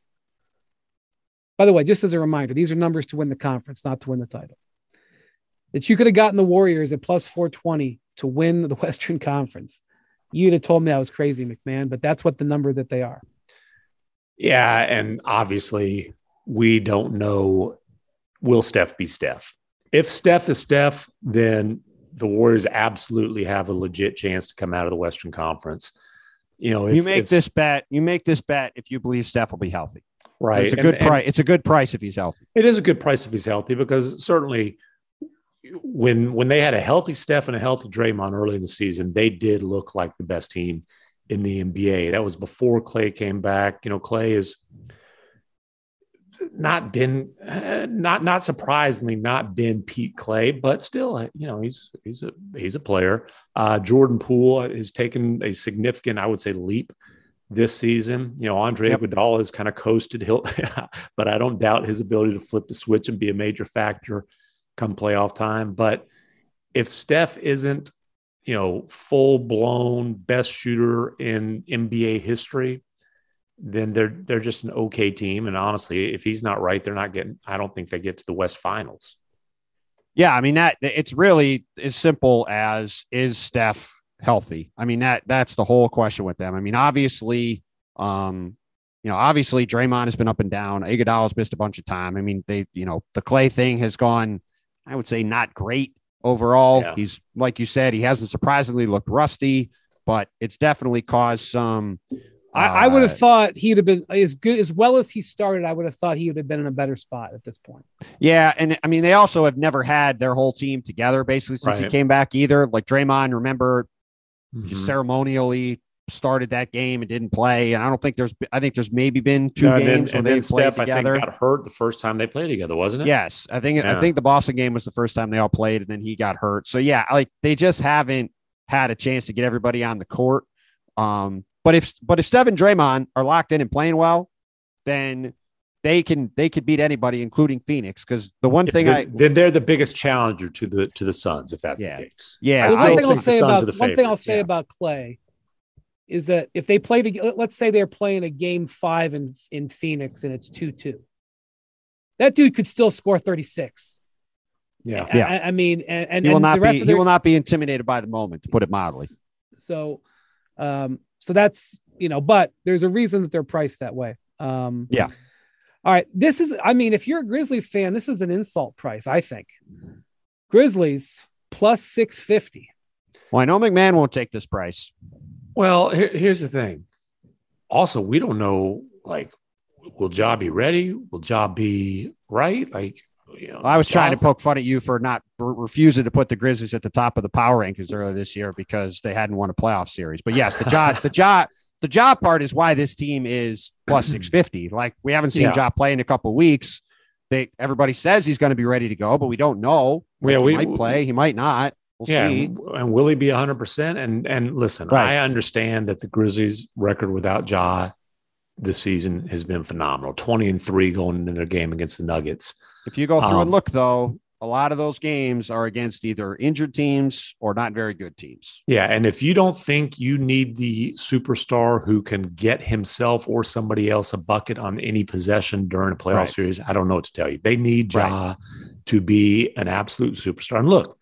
By the way, just as a reminder, these are numbers to win the conference, not to win the title. That you could have gotten the Warriors at plus 420 to win the Western Conference. You'd have told me I was crazy, McMahon, but that's what the number that they are. Yeah, and obviously we don't know, will Steph be Steph? If Steph is Steph, then the Warriors absolutely have a legit chance to come out of the Western Conference. You make this bet if you believe Steph will be healthy. Right. It's a good price. It's a good price if he's healthy. It is a good price if he's healthy, because certainly when they had a healthy Steph and a healthy Draymond early in the season, they did look like the best team in the NBA. That was before Clay came back. Clay has not surprisingly not been Pete Clay, but still, he's a player. Jordan Poole has taken a significant, I would say, leap this season. Andre Iguodala has kind of coasted, but I don't doubt his ability to flip the switch and be a major factor come playoff time. But if Steph isn't, full blown best shooter in NBA history, then they're just an okay team. And honestly, if he's not right, I don't think they get to the West Finals. Yeah, I mean, that it's really as simple as, is Steph healthy? I mean, that's the whole question with them. I mean, obviously, obviously Draymond has been up and down. Iguodala's missed a bunch of time. I mean, the Klay thing has gone, I would say, not great overall. Yeah. He's, like you said, he hasn't surprisingly looked rusty, but it's definitely caused some. I would have thought he'd have been as good as well as he started. I would have thought he would have been in a better spot at this point. Yeah. And I mean, they also have never had their whole team together basically since he came back either. Like Draymond, remember, just ceremonially started that game and didn't play. And I think there's maybe been two games when they played Steph, together. I think, got hurt the first time they played together, wasn't it? Yes. I think the Boston game was the first time they all played, and then he got hurt. So yeah, like they just haven't had a chance to get everybody on the court. But if Steph and Draymond are locked in and playing well, then they could beat anybody, including Phoenix. Because the one thing then they're the biggest challenger to the Suns, if that's the case. Yeah. One thing I'll say about Klay is that if they play let's say they're playing a game 5 in Phoenix and it's 2-2, that dude could still score 36. Yeah. I mean, and he will not be intimidated by the moment, to put it mildly. So that's, but there's a reason that they're priced that way. Yeah. All right. If you're a Grizzlies fan, this is an insult price, I think. Grizzlies plus 650. Well, I know McMahon won't take this price. Well, here's the thing. Also, we don't know, like, will Ja be ready? Will Ja be right? Like, I was trying to poke fun at you for not refusing to put the Grizzlies at the top of the power rankings earlier this year because they hadn't won a playoff series. But yes, the Ja part is why this team is plus 650. Like, we haven't seen Ja play in a couple of weeks. Everybody says he's going to be ready to go, but we don't know. He might play, he might not. We'll see. And will he be 100%? And listen, right. I understand that the Grizzlies' record without Ja this season has been phenomenal. 20-3 going into their game against the Nuggets. If you go through and look, though, a lot of those games are against either injured teams or not very good teams. Yeah, and if you don't think you need the superstar who can get himself or somebody else a bucket on any possession during a playoff series, I don't know what to tell you. They need Ja to be an absolute superstar. And look,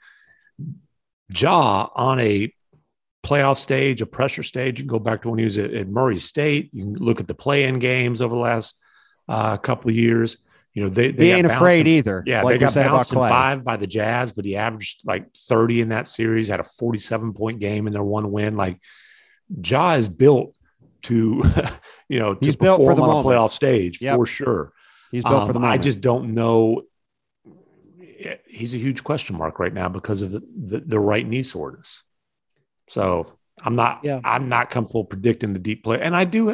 Ja on a playoff stage, a pressure stage, you can go back to when he was at Murray State. You can look at the play-in games over the last couple of years. They ain't afraid either. Yeah, like they got bounced in 5 by the Jazz, but he averaged like 30 in that series, had a 47-point game in their one win. Like, Ja is built to, he's built for the on a playoff stage for sure. He's built for the moment. I just don't know. He's a huge question mark right now because of the right knee soreness. So I'm not comfortable predicting the deep play. And I do,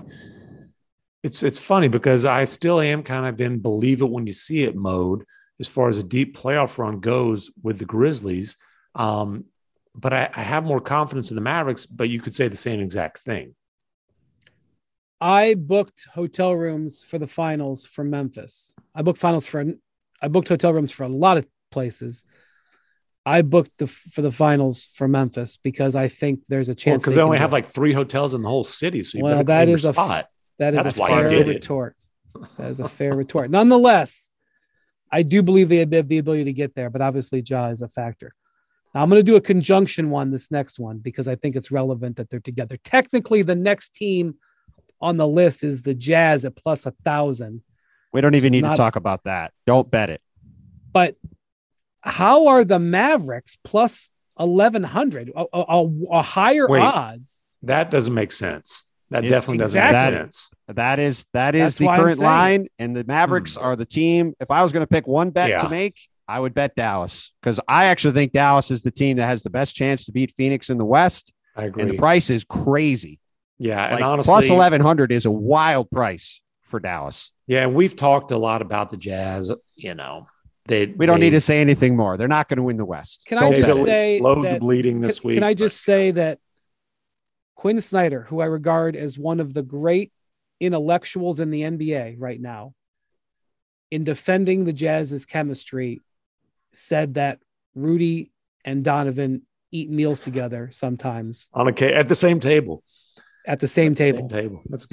It's funny because I still am kind of in believe it when you see it mode as far as a deep playoff run goes with the Grizzlies. But I have more confidence in the Mavericks, but you could say the same exact thing. I booked hotel rooms for the finals for Memphis. I booked hotel rooms for a lot of places. I booked for the finals for Memphis because I think there's a chance. Because they only have like 3 hotels in the whole city. So you better claim your spot. That's a fair retort. That is a fair retort. Nonetheless, I do believe they have the ability to get there, but obviously Ja is a factor. Now, I'm going to do a conjunction this next one, because I think it's relevant that they're together. Technically, the next team on the list is the Jazz at plus 1,000. We don't even need to talk about that. Don't bet it. But how are the Mavericks plus 1,100? A higher odds? That doesn't make sense. That definitely doesn't make sense. That is the current line, and the Mavericks are the team. If I was going to pick one bet to make, I would bet Dallas, because I actually think Dallas is the team that has the best chance to beat Phoenix in the West. I agree. And the price is crazy. Yeah, and honestly, plus 1,100 is a wild price for Dallas. Yeah, and we've talked a lot about the Jazz. We don't need to say anything more. They're not going to win the West. Can I just say slowed the bleeding this week? Can I just say that Quinn Snyder, who I regard as one of the great intellectuals in the NBA right now, in defending the Jazz's chemistry, said that Rudy and Donovan eat meals together sometimes at the same table. At the same table. That's good.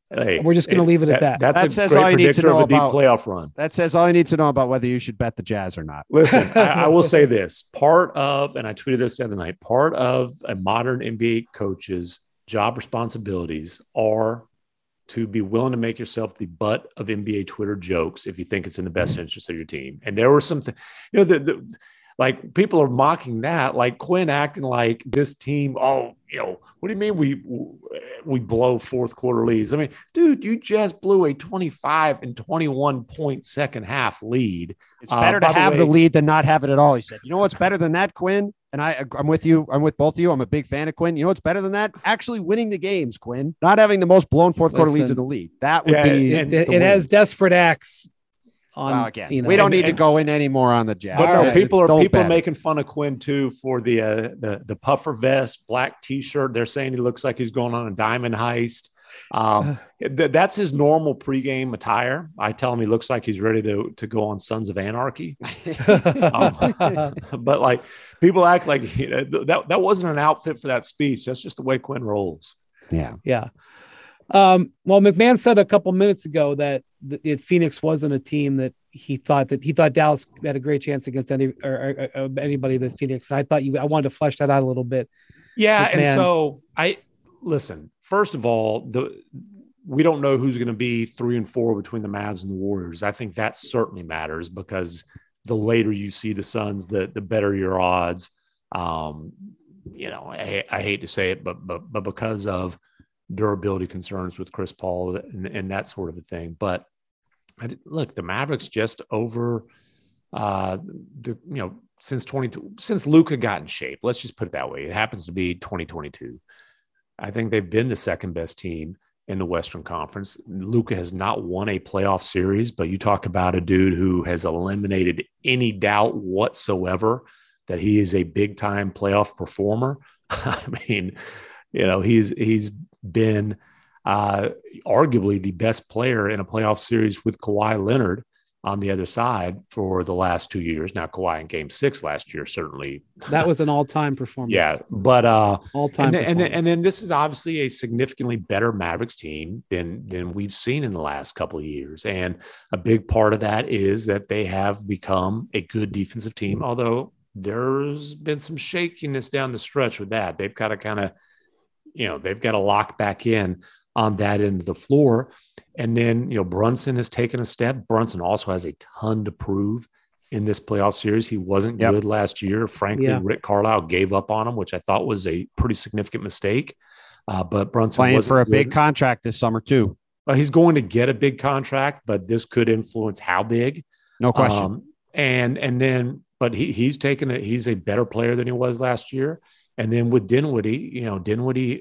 Hey, we're just going to leave it at that. That says all you need to know about playoff run. That says all you need to know about whether you should bet the Jazz or not. Listen, I will say this: part of, and I tweeted this the other night, part of a modern NBA coach's job responsibilities are to be willing to make yourself the butt of NBA Twitter jokes if you think it's in the best interest of your team. And there was something, like people are mocking that, like Quinn acting like this team. Oh, what do you mean we blow fourth quarter leads? I mean, dude, you just blew a 25 and 21 point second half lead. It's better to have the lead than not have it at all. He said, you know what's better than that, Quinn? And I'm with you. I'm with both of you. I'm a big fan of Quinn. You know what's better than that? Actually winning the games, Quinn. Not having the most blown fourth quarter leads in the league. That would be. It has desperate acts. Again, we don't need to go in anymore on the Jazz. But no, people are making fun of Quinn too for the puffer vest, black T-shirt. They're saying he looks like he's going on a diamond heist. That's his normal pregame attire. I tell him he looks like he's ready to go on Sons of Anarchy. But like people act like that wasn't an outfit for that speech. That's just the way Quinn rolls. Yeah. Well, McMahon said a couple minutes ago that Phoenix wasn't a team that he thought Dallas had a great chance against anybody that Phoenix. I wanted to flesh that out a little bit. Yeah. McMahon. And so listen, first of all, we don't know who's going to be 3 and 4 between the Mavs and the Warriors. I think that certainly matters because the later you see the Suns, the better your odds. I hate to say it, but because of durability concerns with Chris Paul and that sort of a thing. But look, the Mavericks just over since Luka got in shape, let's just put it that way. It happens to be 2022. I think they've been the second best team in the Western Conference. Luka has not won a playoff series, but you talk about a dude who has eliminated any doubt whatsoever that he is a big time playoff performer. I mean, he's been arguably the best player in a playoff series with Kawhi Leonard on the other side for the last 2 years. Now, Kawhi in Game 6 last year certainly that was an all-time performance. Yeah, but all-time, and then this is obviously a significantly better Mavericks team than we've seen in the last couple of years, and a big part of that is that they have become a good defensive team. Although there's been some shakiness down the stretch with that, they've got to kind of. They've got to lock back in on that end of the floor. And then, Brunson has taken a step. Brunson also has a ton to prove in this playoff series. He wasn't good last year. Frankly, Rick Carlisle gave up on him, which I thought was a pretty significant mistake. But Brunson playing for a big contract this summer too. He's going to get a big contract, but this could influence how big. No question. But he's taken it. He's a better player than he was last year. And then with Dinwiddie's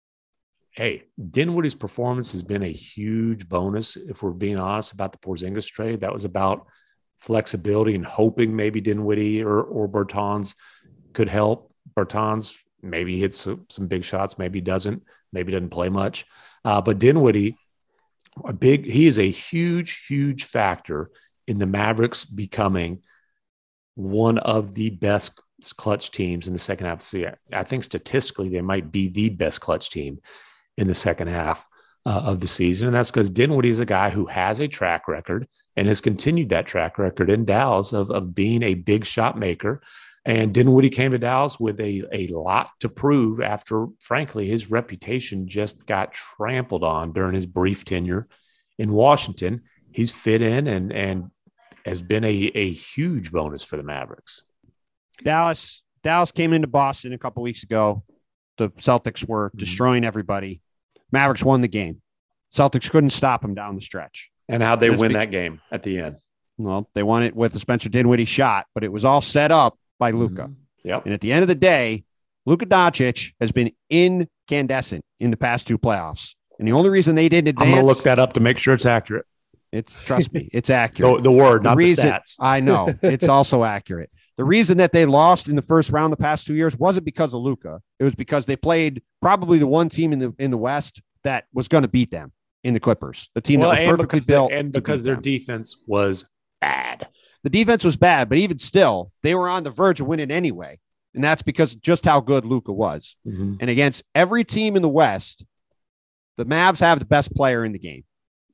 performance has been a huge bonus. If we're being honest about the Porzingis trade, that was about flexibility and hoping maybe Dinwiddie or Bertans could help. Bertans maybe hits some big shots, maybe doesn't play much. But Dinwiddie, he is a huge, huge factor in the Mavericks becoming one of the best clutch teams in the second half of the season. I think statistically they might be the best clutch team in the second half of the season. And that's because Dinwiddie is a guy who has a track record and has continued that track record in Dallas of being a big shot maker. And Dinwiddie came to Dallas with a lot to prove after, frankly, his reputation just got trampled on during his brief tenure in Washington. He's fit in and has been a huge bonus for the Mavericks. Dallas came into Boston a couple weeks ago. The Celtics were destroying everybody. Mavericks won the game. Celtics couldn't stop them down the stretch. And how'd they win that game at the end? Well, they won it with the Spencer Dinwiddie shot, but it was all set up by Luka. Yep. And at the end of the day, Luka Doncic has been incandescent in the past 2 playoffs. And the only reason they didn't advance... I'm going to look that up to make sure it's accurate. Trust me, it's accurate. The word, not the stats. I know. It's also accurate. The reason that they lost in the first round the past 2 years wasn't because of Luka. It was because they played probably the one team in the West that was going to beat them in the Clippers. The team that was perfectly built. And because their defense was bad. The defense was bad, but even still, they were on the verge of winning anyway. And that's because just how good Luka was. Mm-hmm. And against every team in the West, the Mavs have the best player in the game.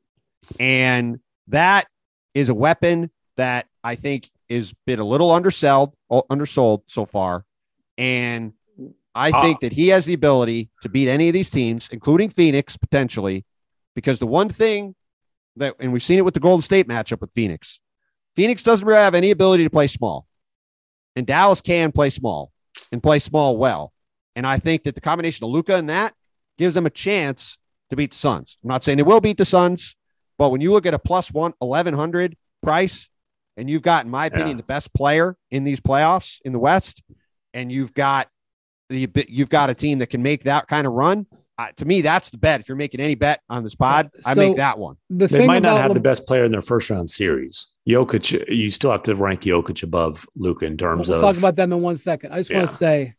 And that is a weapon that I think is been a little undersold so far. And I think that he has the ability to beat any of these teams, including Phoenix, potentially, because the one thing that, and we've seen it with the Golden State matchup with Phoenix doesn't really have any ability to play small. And Dallas can play small and play small well. And I think that the combination of Luka and that gives them a chance to beat the Suns. I'm not saying they will beat the Suns, but when you look at a plus 1,100 price, and you've got, in my opinion, the best player in these playoffs in the West, and you've got a team that can make that kind of run, to me, that's the bet. If you're making any bet on this pod, I make that one. They might not have the best player in their first round series. Jokic, you still have to rank Jokic above Luka in terms of. We'll talk about them in 1 second. I just want to say,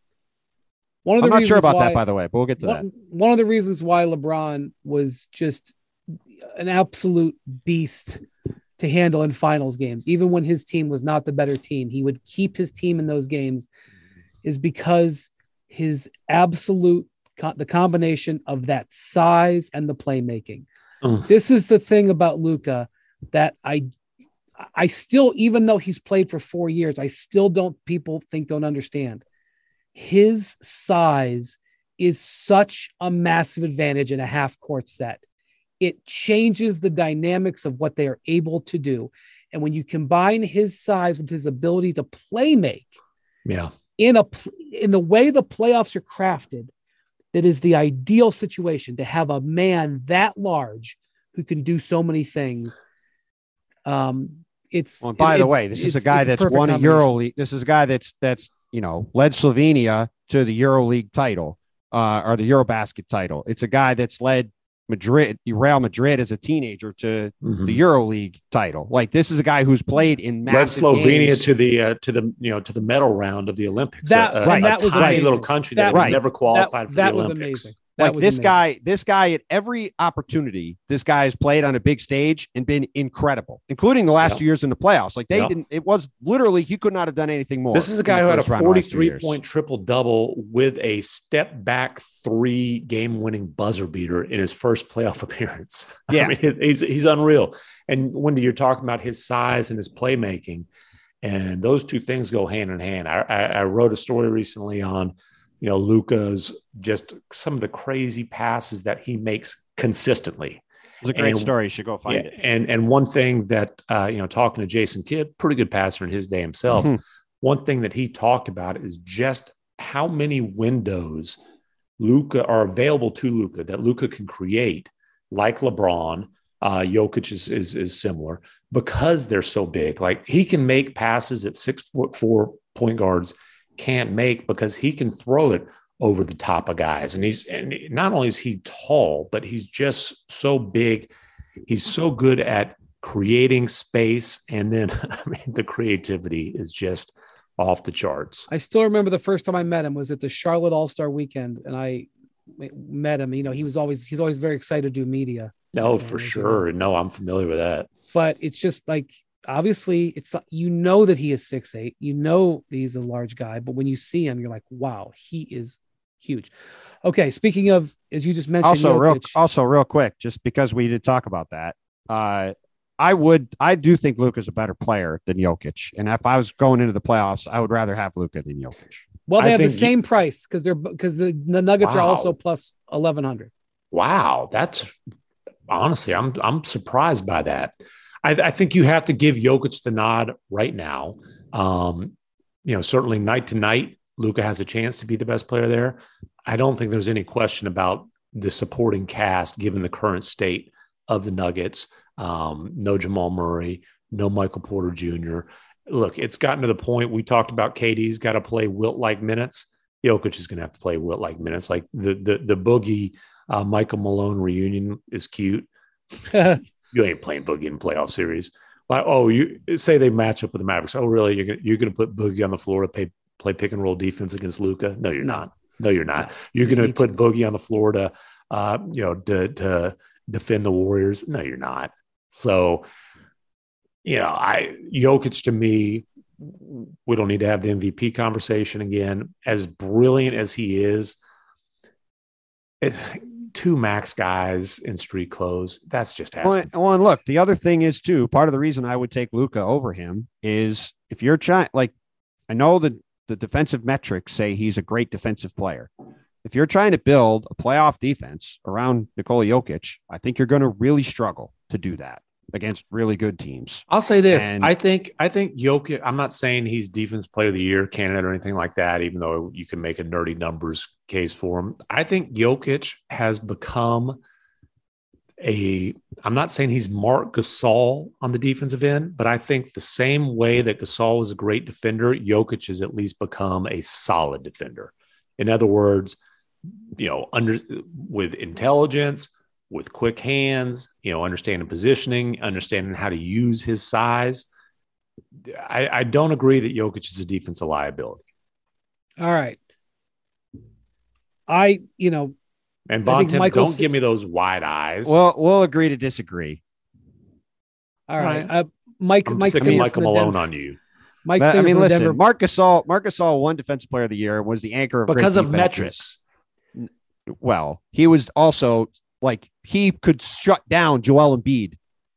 I'm not sure about that, by the way, but we'll get to that. One of the reasons why LeBron was just an absolute beast to handle in finals games, even when his team was not the better team, he would keep his team in those games, is because his absolute the combination of that size and the playmaking. This is the thing about Luka that I still, even though he's played for 4 years, I still don't understand. His size is such a massive advantage in a half court set. It changes the dynamics of what they are able to do. And when you combine his size with his ability to play make, in the way the playoffs are crafted, that is the ideal situation to have a man that large who can do so many things. By the way, this is a guy that's won a EuroLeague. This is a guy that's led Slovenia to the EuroLeague title or the Eurobasket title. It's a guy that's led Real Madrid as a teenager to the EuroLeague title. Like, this is a guy who's played in massive led Slovenia games. to the medal round of the Olympics. That was tiny amazing. little country that never qualified for the Olympics. Amazing. This guy at every opportunity, this guy has played on a big stage and been incredible, including the last 2 years in the playoffs. Like, it was literally, he could not have done anything more. This is a guy who had a 43-point triple-double with a step-back 3 game-winning buzzer beater in his first playoff appearance. Yeah. I mean, he's unreal. And Wendy, you're talking about his size and his playmaking, and those two things go hand in hand. I wrote a story recently on Luka's just some of the crazy passes that he makes consistently. It's a great story. You should go find it. And one thing that, talking to Jason Kidd, pretty good passer in his day himself. One thing that he talked about is just how many windows Luka are available to Luka that Luka can create, like LeBron. Jokic is similar because they're so big. Like, he can make passes that 6'4" point guards can't make because he can throw it over the top of guys. And not only is he tall, but he's just so big. He's so good at creating space. And then, the creativity is just off the charts. I still remember the first time I met him was at the Charlotte All-Star Weekend. And I met him, he's always very excited to do media. No, for sure. No, I'm familiar with that. But it's just like, obviously, it's that he is 6'8", he's a large guy, but when you see him, you're like, wow, he is huge. Okay, speaking of, as you just mentioned, also real quick, just because we did talk about that, I do think Luka's a better player than Jokic, and if I was going into the playoffs, I would rather have Luka than Jokic. Well, they have the same price because the Nuggets are also plus 1,100. Wow, that's honestly, I'm surprised by that. I think you have to give Jokic the nod right now. Certainly night to night, Luka has a chance to be the best player there. I don't think there's any question about the supporting cast, given the current state of the Nuggets. No Jamal Murray, no Michael Porter Jr. Look, it's gotten to the point we talked about. KD's got to play Wilt-like minutes. Jokic is going to have to play Wilt-like minutes. Like the Boogie Michael Malone reunion is cute. You ain't playing Boogie in playoff series. Like, you say they match up with the Mavericks. Oh, really? You're going to put Boogie on the floor to play pick and roll defense against Luka? No, you're not. No, you're not. You're going to put Boogie on the floor to defend the Warriors? No, you're not. So, Jokic, to me, we don't need to have the MVP conversation again. As brilliant as he is, two max guys in street clothes. That's just asking. Well, and look, the other thing is too, part of the reason I would take Luka over him is if you're trying, like, I know that the defensive metrics say he's a great defensive player. If you're trying to build a playoff defense around Nikola Jokic, I think you're going to really struggle to do that against really good teams. I'll say this. I think Jokic, I'm not saying he's defense player of the year candidate or anything like that, even though you can make a nerdy numbers case for him. I think Jokic has become I'm not saying he's Marc Gasol on the defensive end, but I think the same way that Gasol was a great defender, Jokic has at least become a solid defender. In other words, with intelligence, with quick hands, understanding positioning, understanding how to use his size. I don't agree that Jokic is a defensive liability. All right. And Bontemps, don't give me those wide eyes. Well, we'll agree to disagree. All right. Mike sticking Michael Malone on you. Listen, Marc Gasol won Defensive Player of the Year, was the anchor of because of metrics. Well, he was also he could shut down Joel Embiid.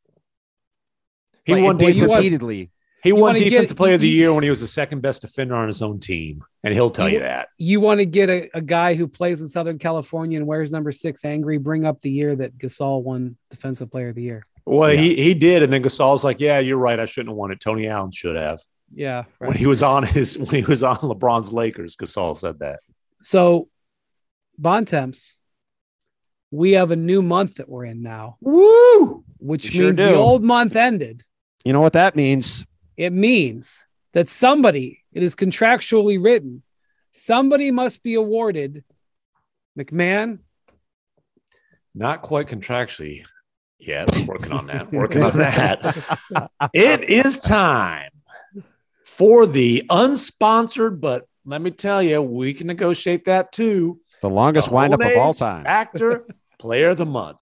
He won repeatedly. He won Defensive Player of the Year when he was the second best defender on his own team, and he'll tell you that. You want to get a guy who plays in Southern California and wears number 6 angry, bring up the year that Gasol won Defensive Player of the Year. Well, he did, and then Gasol's like, "Yeah, you're right. I shouldn't have won it. Tony Allen should have." Yeah, right. When he was on LeBron's Lakers, Gasol said that. So, Bontemps, we have a new month that we're in now. Woo! Which means the old month ended. You know what that means? It means that somebody, it is contractually written, somebody must be awarded. McMahon? Not quite contractually yet. Working on that. It is time for the unsponsored, but let me tell you, we can negotiate that too. The longest windup of all time. Actor Player of the Month.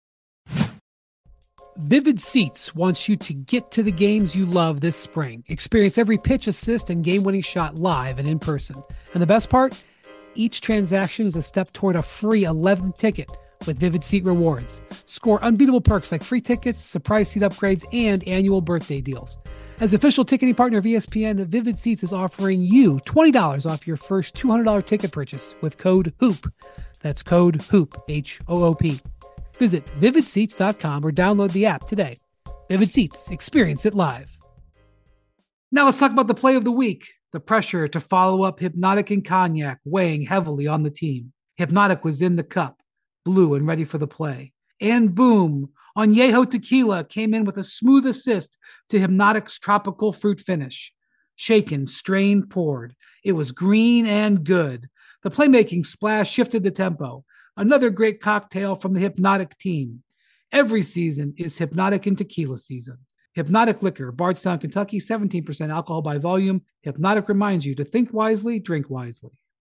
Vivid Seats wants you to get to the games you love this spring. Experience every pitch, assist, and game-winning shot live and in person. And the best part? Each transaction is a step toward a free 11th ticket with Vivid Seat Rewards. Score unbeatable perks like free tickets, surprise seat upgrades, and annual birthday deals. As official ticketing partner of ESPN, Vivid Seats is offering you $20 off your first $200 ticket purchase with code HOOP. That's code HOOP, H-O-O-P. Visit vividseats.com or download the app today. Vivid Seats, experience it live. Now let's talk about the play of the week. The pressure to follow up Hypnotic and Cognac weighing heavily on the team. Hypnotic was in the cup, blue and ready for the play. And boom, Añejo Tequila came in with a smooth assist to Hypnotic's tropical fruit finish. Shaken, strained, poured. It was green and good. The playmaking splash shifted the tempo. Another great cocktail from the Hypnotic team. Every season is Hypnotic and Tequila season. Hypnotic Liquor, Bardstown, Kentucky, 17% alcohol by volume. Hypnotic reminds you to think wisely, drink wisely.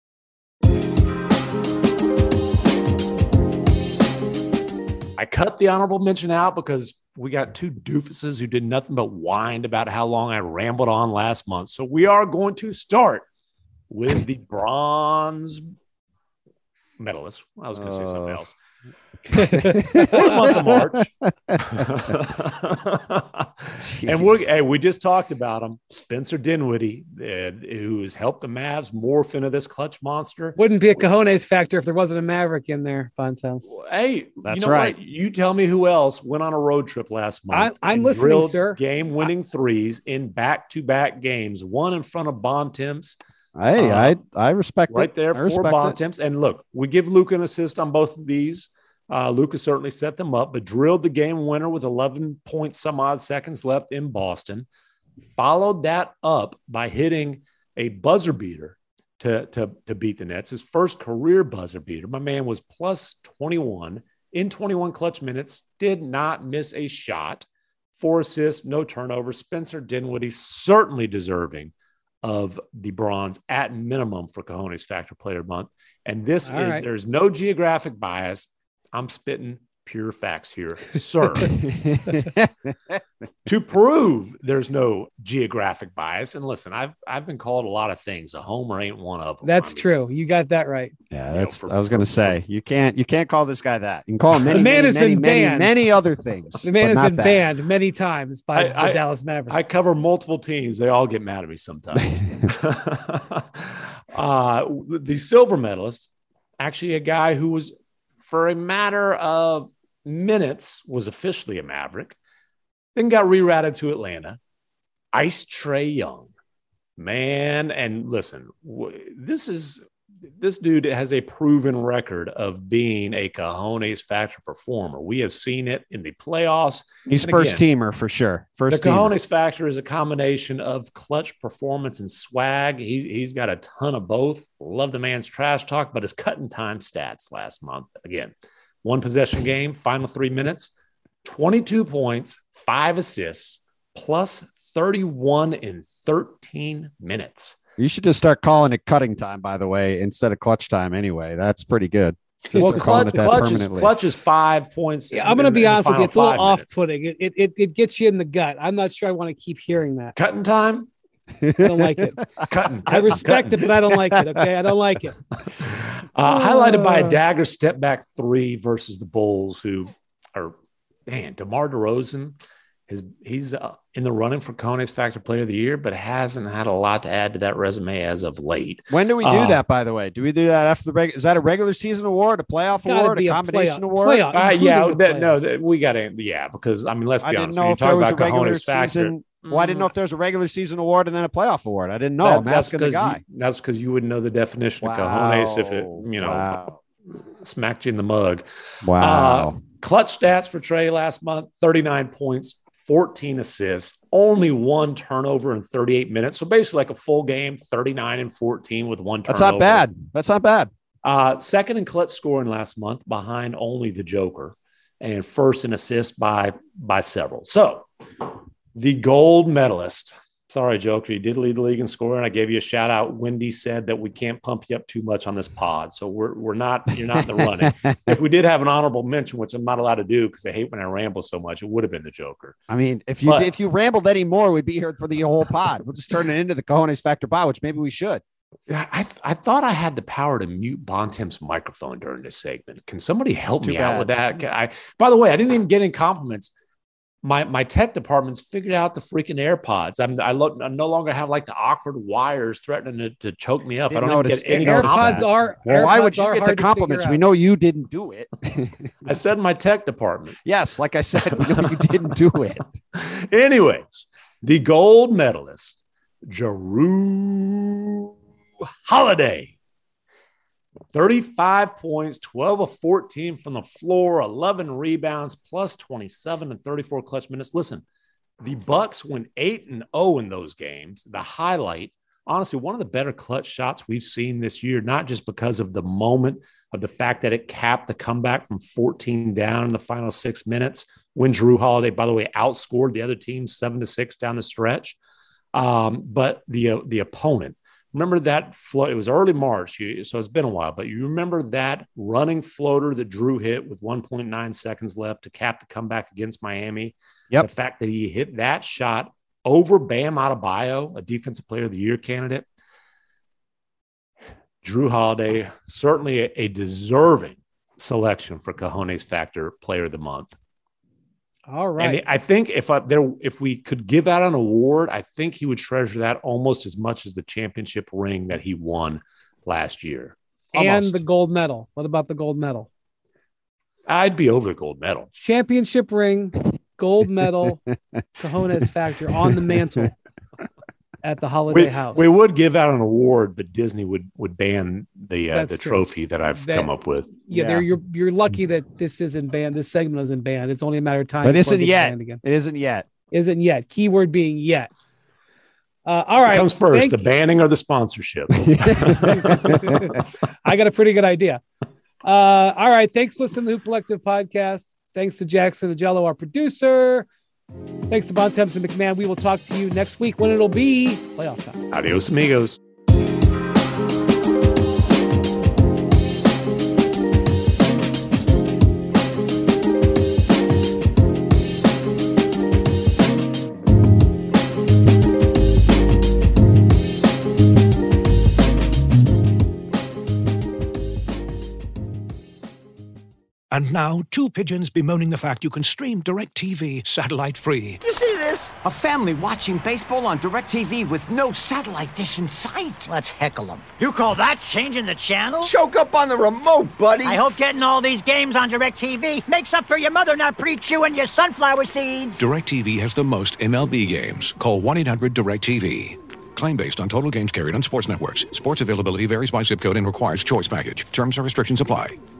I cut the honorable mention out because we got two doofuses who did nothing but whine about how long I rambled on last month. So we are going to start with the bronze medalist. I was going to say something else. For the month of March. And we just talked about him. Spencer Dinwiddie, who has helped the Mavs morph into this clutch monster. Wouldn't be a cojones factor if there wasn't a Maverick in there, Bontemps. Hey, that's right. What? You tell me who else went on a road trip last month. I'm listening, sir. Game-winning threes in back-to-back games, one in front of Bontemps. Hey, I respect right there for Bontemps. And look, we give Luka an assist on both of these. Luka certainly set them up, but drilled the game winner with 11 point some odd seconds left in Boston. Followed that up by hitting a buzzer beater to beat the Nets. His first career buzzer beater. My man was plus 21 in 21 clutch minutes. Did not miss a shot. 4 assists, no turnovers. Spencer Dinwiddie certainly deserving of the bronze at minimum for Cojones Factor Player of the Month. And this there's no geographic bias. I'm spitting Pure facts here, sir. To prove there's no geographic bias, and listen, I've been called a lot of things. A homer ain't one of them. That's true. You got that right. Yeah, I was going to say you can't call this guy that. You can call him many other things. The man has been banned many times by the Dallas Mavericks. I cover multiple teams. They all get mad at me sometimes. The silver medalist, actually a guy who was, for a matter of minutes, was officially a Maverick, then got rerouted to Atlanta. Ice Trae Young, man. And listen, this dude has a proven record of being a cojones factor performer. We have seen it in the playoffs. He's first teamer for sure. The cojones factor is a combination of clutch performance and swag. He's got a ton of both. Love the man's trash talk, but his cutting time stats last month, again, 1 possession game, final 3 minutes, 22 points, 5 assists, plus 31 in 13 minutes. You should just start calling it cutting time, by the way, instead of clutch time anyway. That's pretty good. Clutch is 5 points. Yeah, I'm going to be honest with you. It's a little off-putting. It gets you in the gut. I'm not sure I want to keep hearing that. Cutting time? I don't like it. I respect it, but I don't like it. Okay, I don't like it. Highlighted by a dagger step back 3 versus the Bulls, who are, man, DeMar DeRozan. He's in the running for Cojones Factor Player of the Year, but hasn't had a lot to add to that resume as of late. When do we do that, by the way? Do we do that after the is that a regular season award, a playoff award, a combination award? We got to, because, I mean, let's be honest. When you talk about Cojones Factor. Well, I didn't know if there's a regular season award and then a playoff award. I didn't know. I'm asking the guy. That's because you wouldn't know the definition of cojones if it, smacked you in the mug. Wow. Clutch stats for Trae last month: 39 points, 14 assists, only 1 turnover in 38 minutes. So basically like a full game, 39 and 14 with 1 turnover. That's not bad. Second in clutch scoring last month, behind only the Joker, and first in assists by several. So the gold medalist. Sorry, Joker, you did lead the league in scoring. I gave you a shout out. Wendy said that we can't pump you up too much on this pod, so you're not in the running. If we did have an honorable mention, which I'm not allowed to do because I hate when I ramble so much, it would have been the Joker. I mean, if you rambled any more, we'd be here for the whole pod. We'll just turn it into the Cojones Factor pod, which maybe we should. I thought I had the power to mute Bontemps' microphone during this segment. Can somebody help me out with that? By the way, I didn't even get any compliments. My tech department's figured out the freaking AirPods. I no longer have like the awkward wires threatening to choke me up. I don't even get any AirPods are. Well, why would you get the compliments? We know you didn't do it. I said my tech department. Yes, like I said, we know you didn't do it. Anyways, the gold medalist, Jrue Holiday. 35 points, 12 of 14 from the floor, 11 rebounds, plus 27 and 34 clutch minutes. Listen, the Bucks went 8-0 in those games. The highlight, honestly, one of the better clutch shots we've seen this year, not just because of the moment of the fact that it capped the comeback from 14 down in the final 6 minutes when Jrue Holiday, by the way, outscored the other team 7-6 down the stretch. But the opponent, remember that float? It was early March, so it's been a while, but you remember that running floater that Jrue hit with 1.9 seconds left to cap the comeback against Miami? Yep. The fact that he hit that shot over Bam Adebayo, a Defensive Player of the Year candidate. Jrue Holiday, certainly a deserving selection for Cojones Factor Player of the Month. All right. And I think if we could give out an award, I think he would treasure that almost as much as the championship ring that he won last year. Almost. And the gold medal. What about the gold medal? I'd be over the gold medal. Championship ring, gold medal, Cojones Factor on the mantle at the Holiday House. We would give out an award, but Disney would ban the trophy that I've come up with. Yeah. You're lucky that this isn't banned. This segment isn't banned. It's only a matter of time. But it isn't yet. It isn't yet. Isn't yet. Keyword being yet. All right. What comes first, the banning or the sponsorship? I got a pretty good idea. All right. Thanks for listening to the Hoop Collective podcast. Thanks to Jackson Agello, our producer. Thanks to Bontemps and McMahon. We will talk to you next week when it'll be playoff time. Adios, amigos. And now, 2 pigeons bemoaning the fact you can stream DirecTV satellite-free. You see this? A family watching baseball on DirecTV with no satellite dish in sight. Let's heckle them. You call that changing the channel? Choke up on the remote, buddy. I hope getting all these games on DirecTV makes up for your mother not pre-chewing your sunflower seeds. DirecTV has the most MLB games. Call 1-800-DirecTV. Claim based on total games carried on sports networks. Sports availability varies by zip code and requires choice package. Terms and restrictions apply.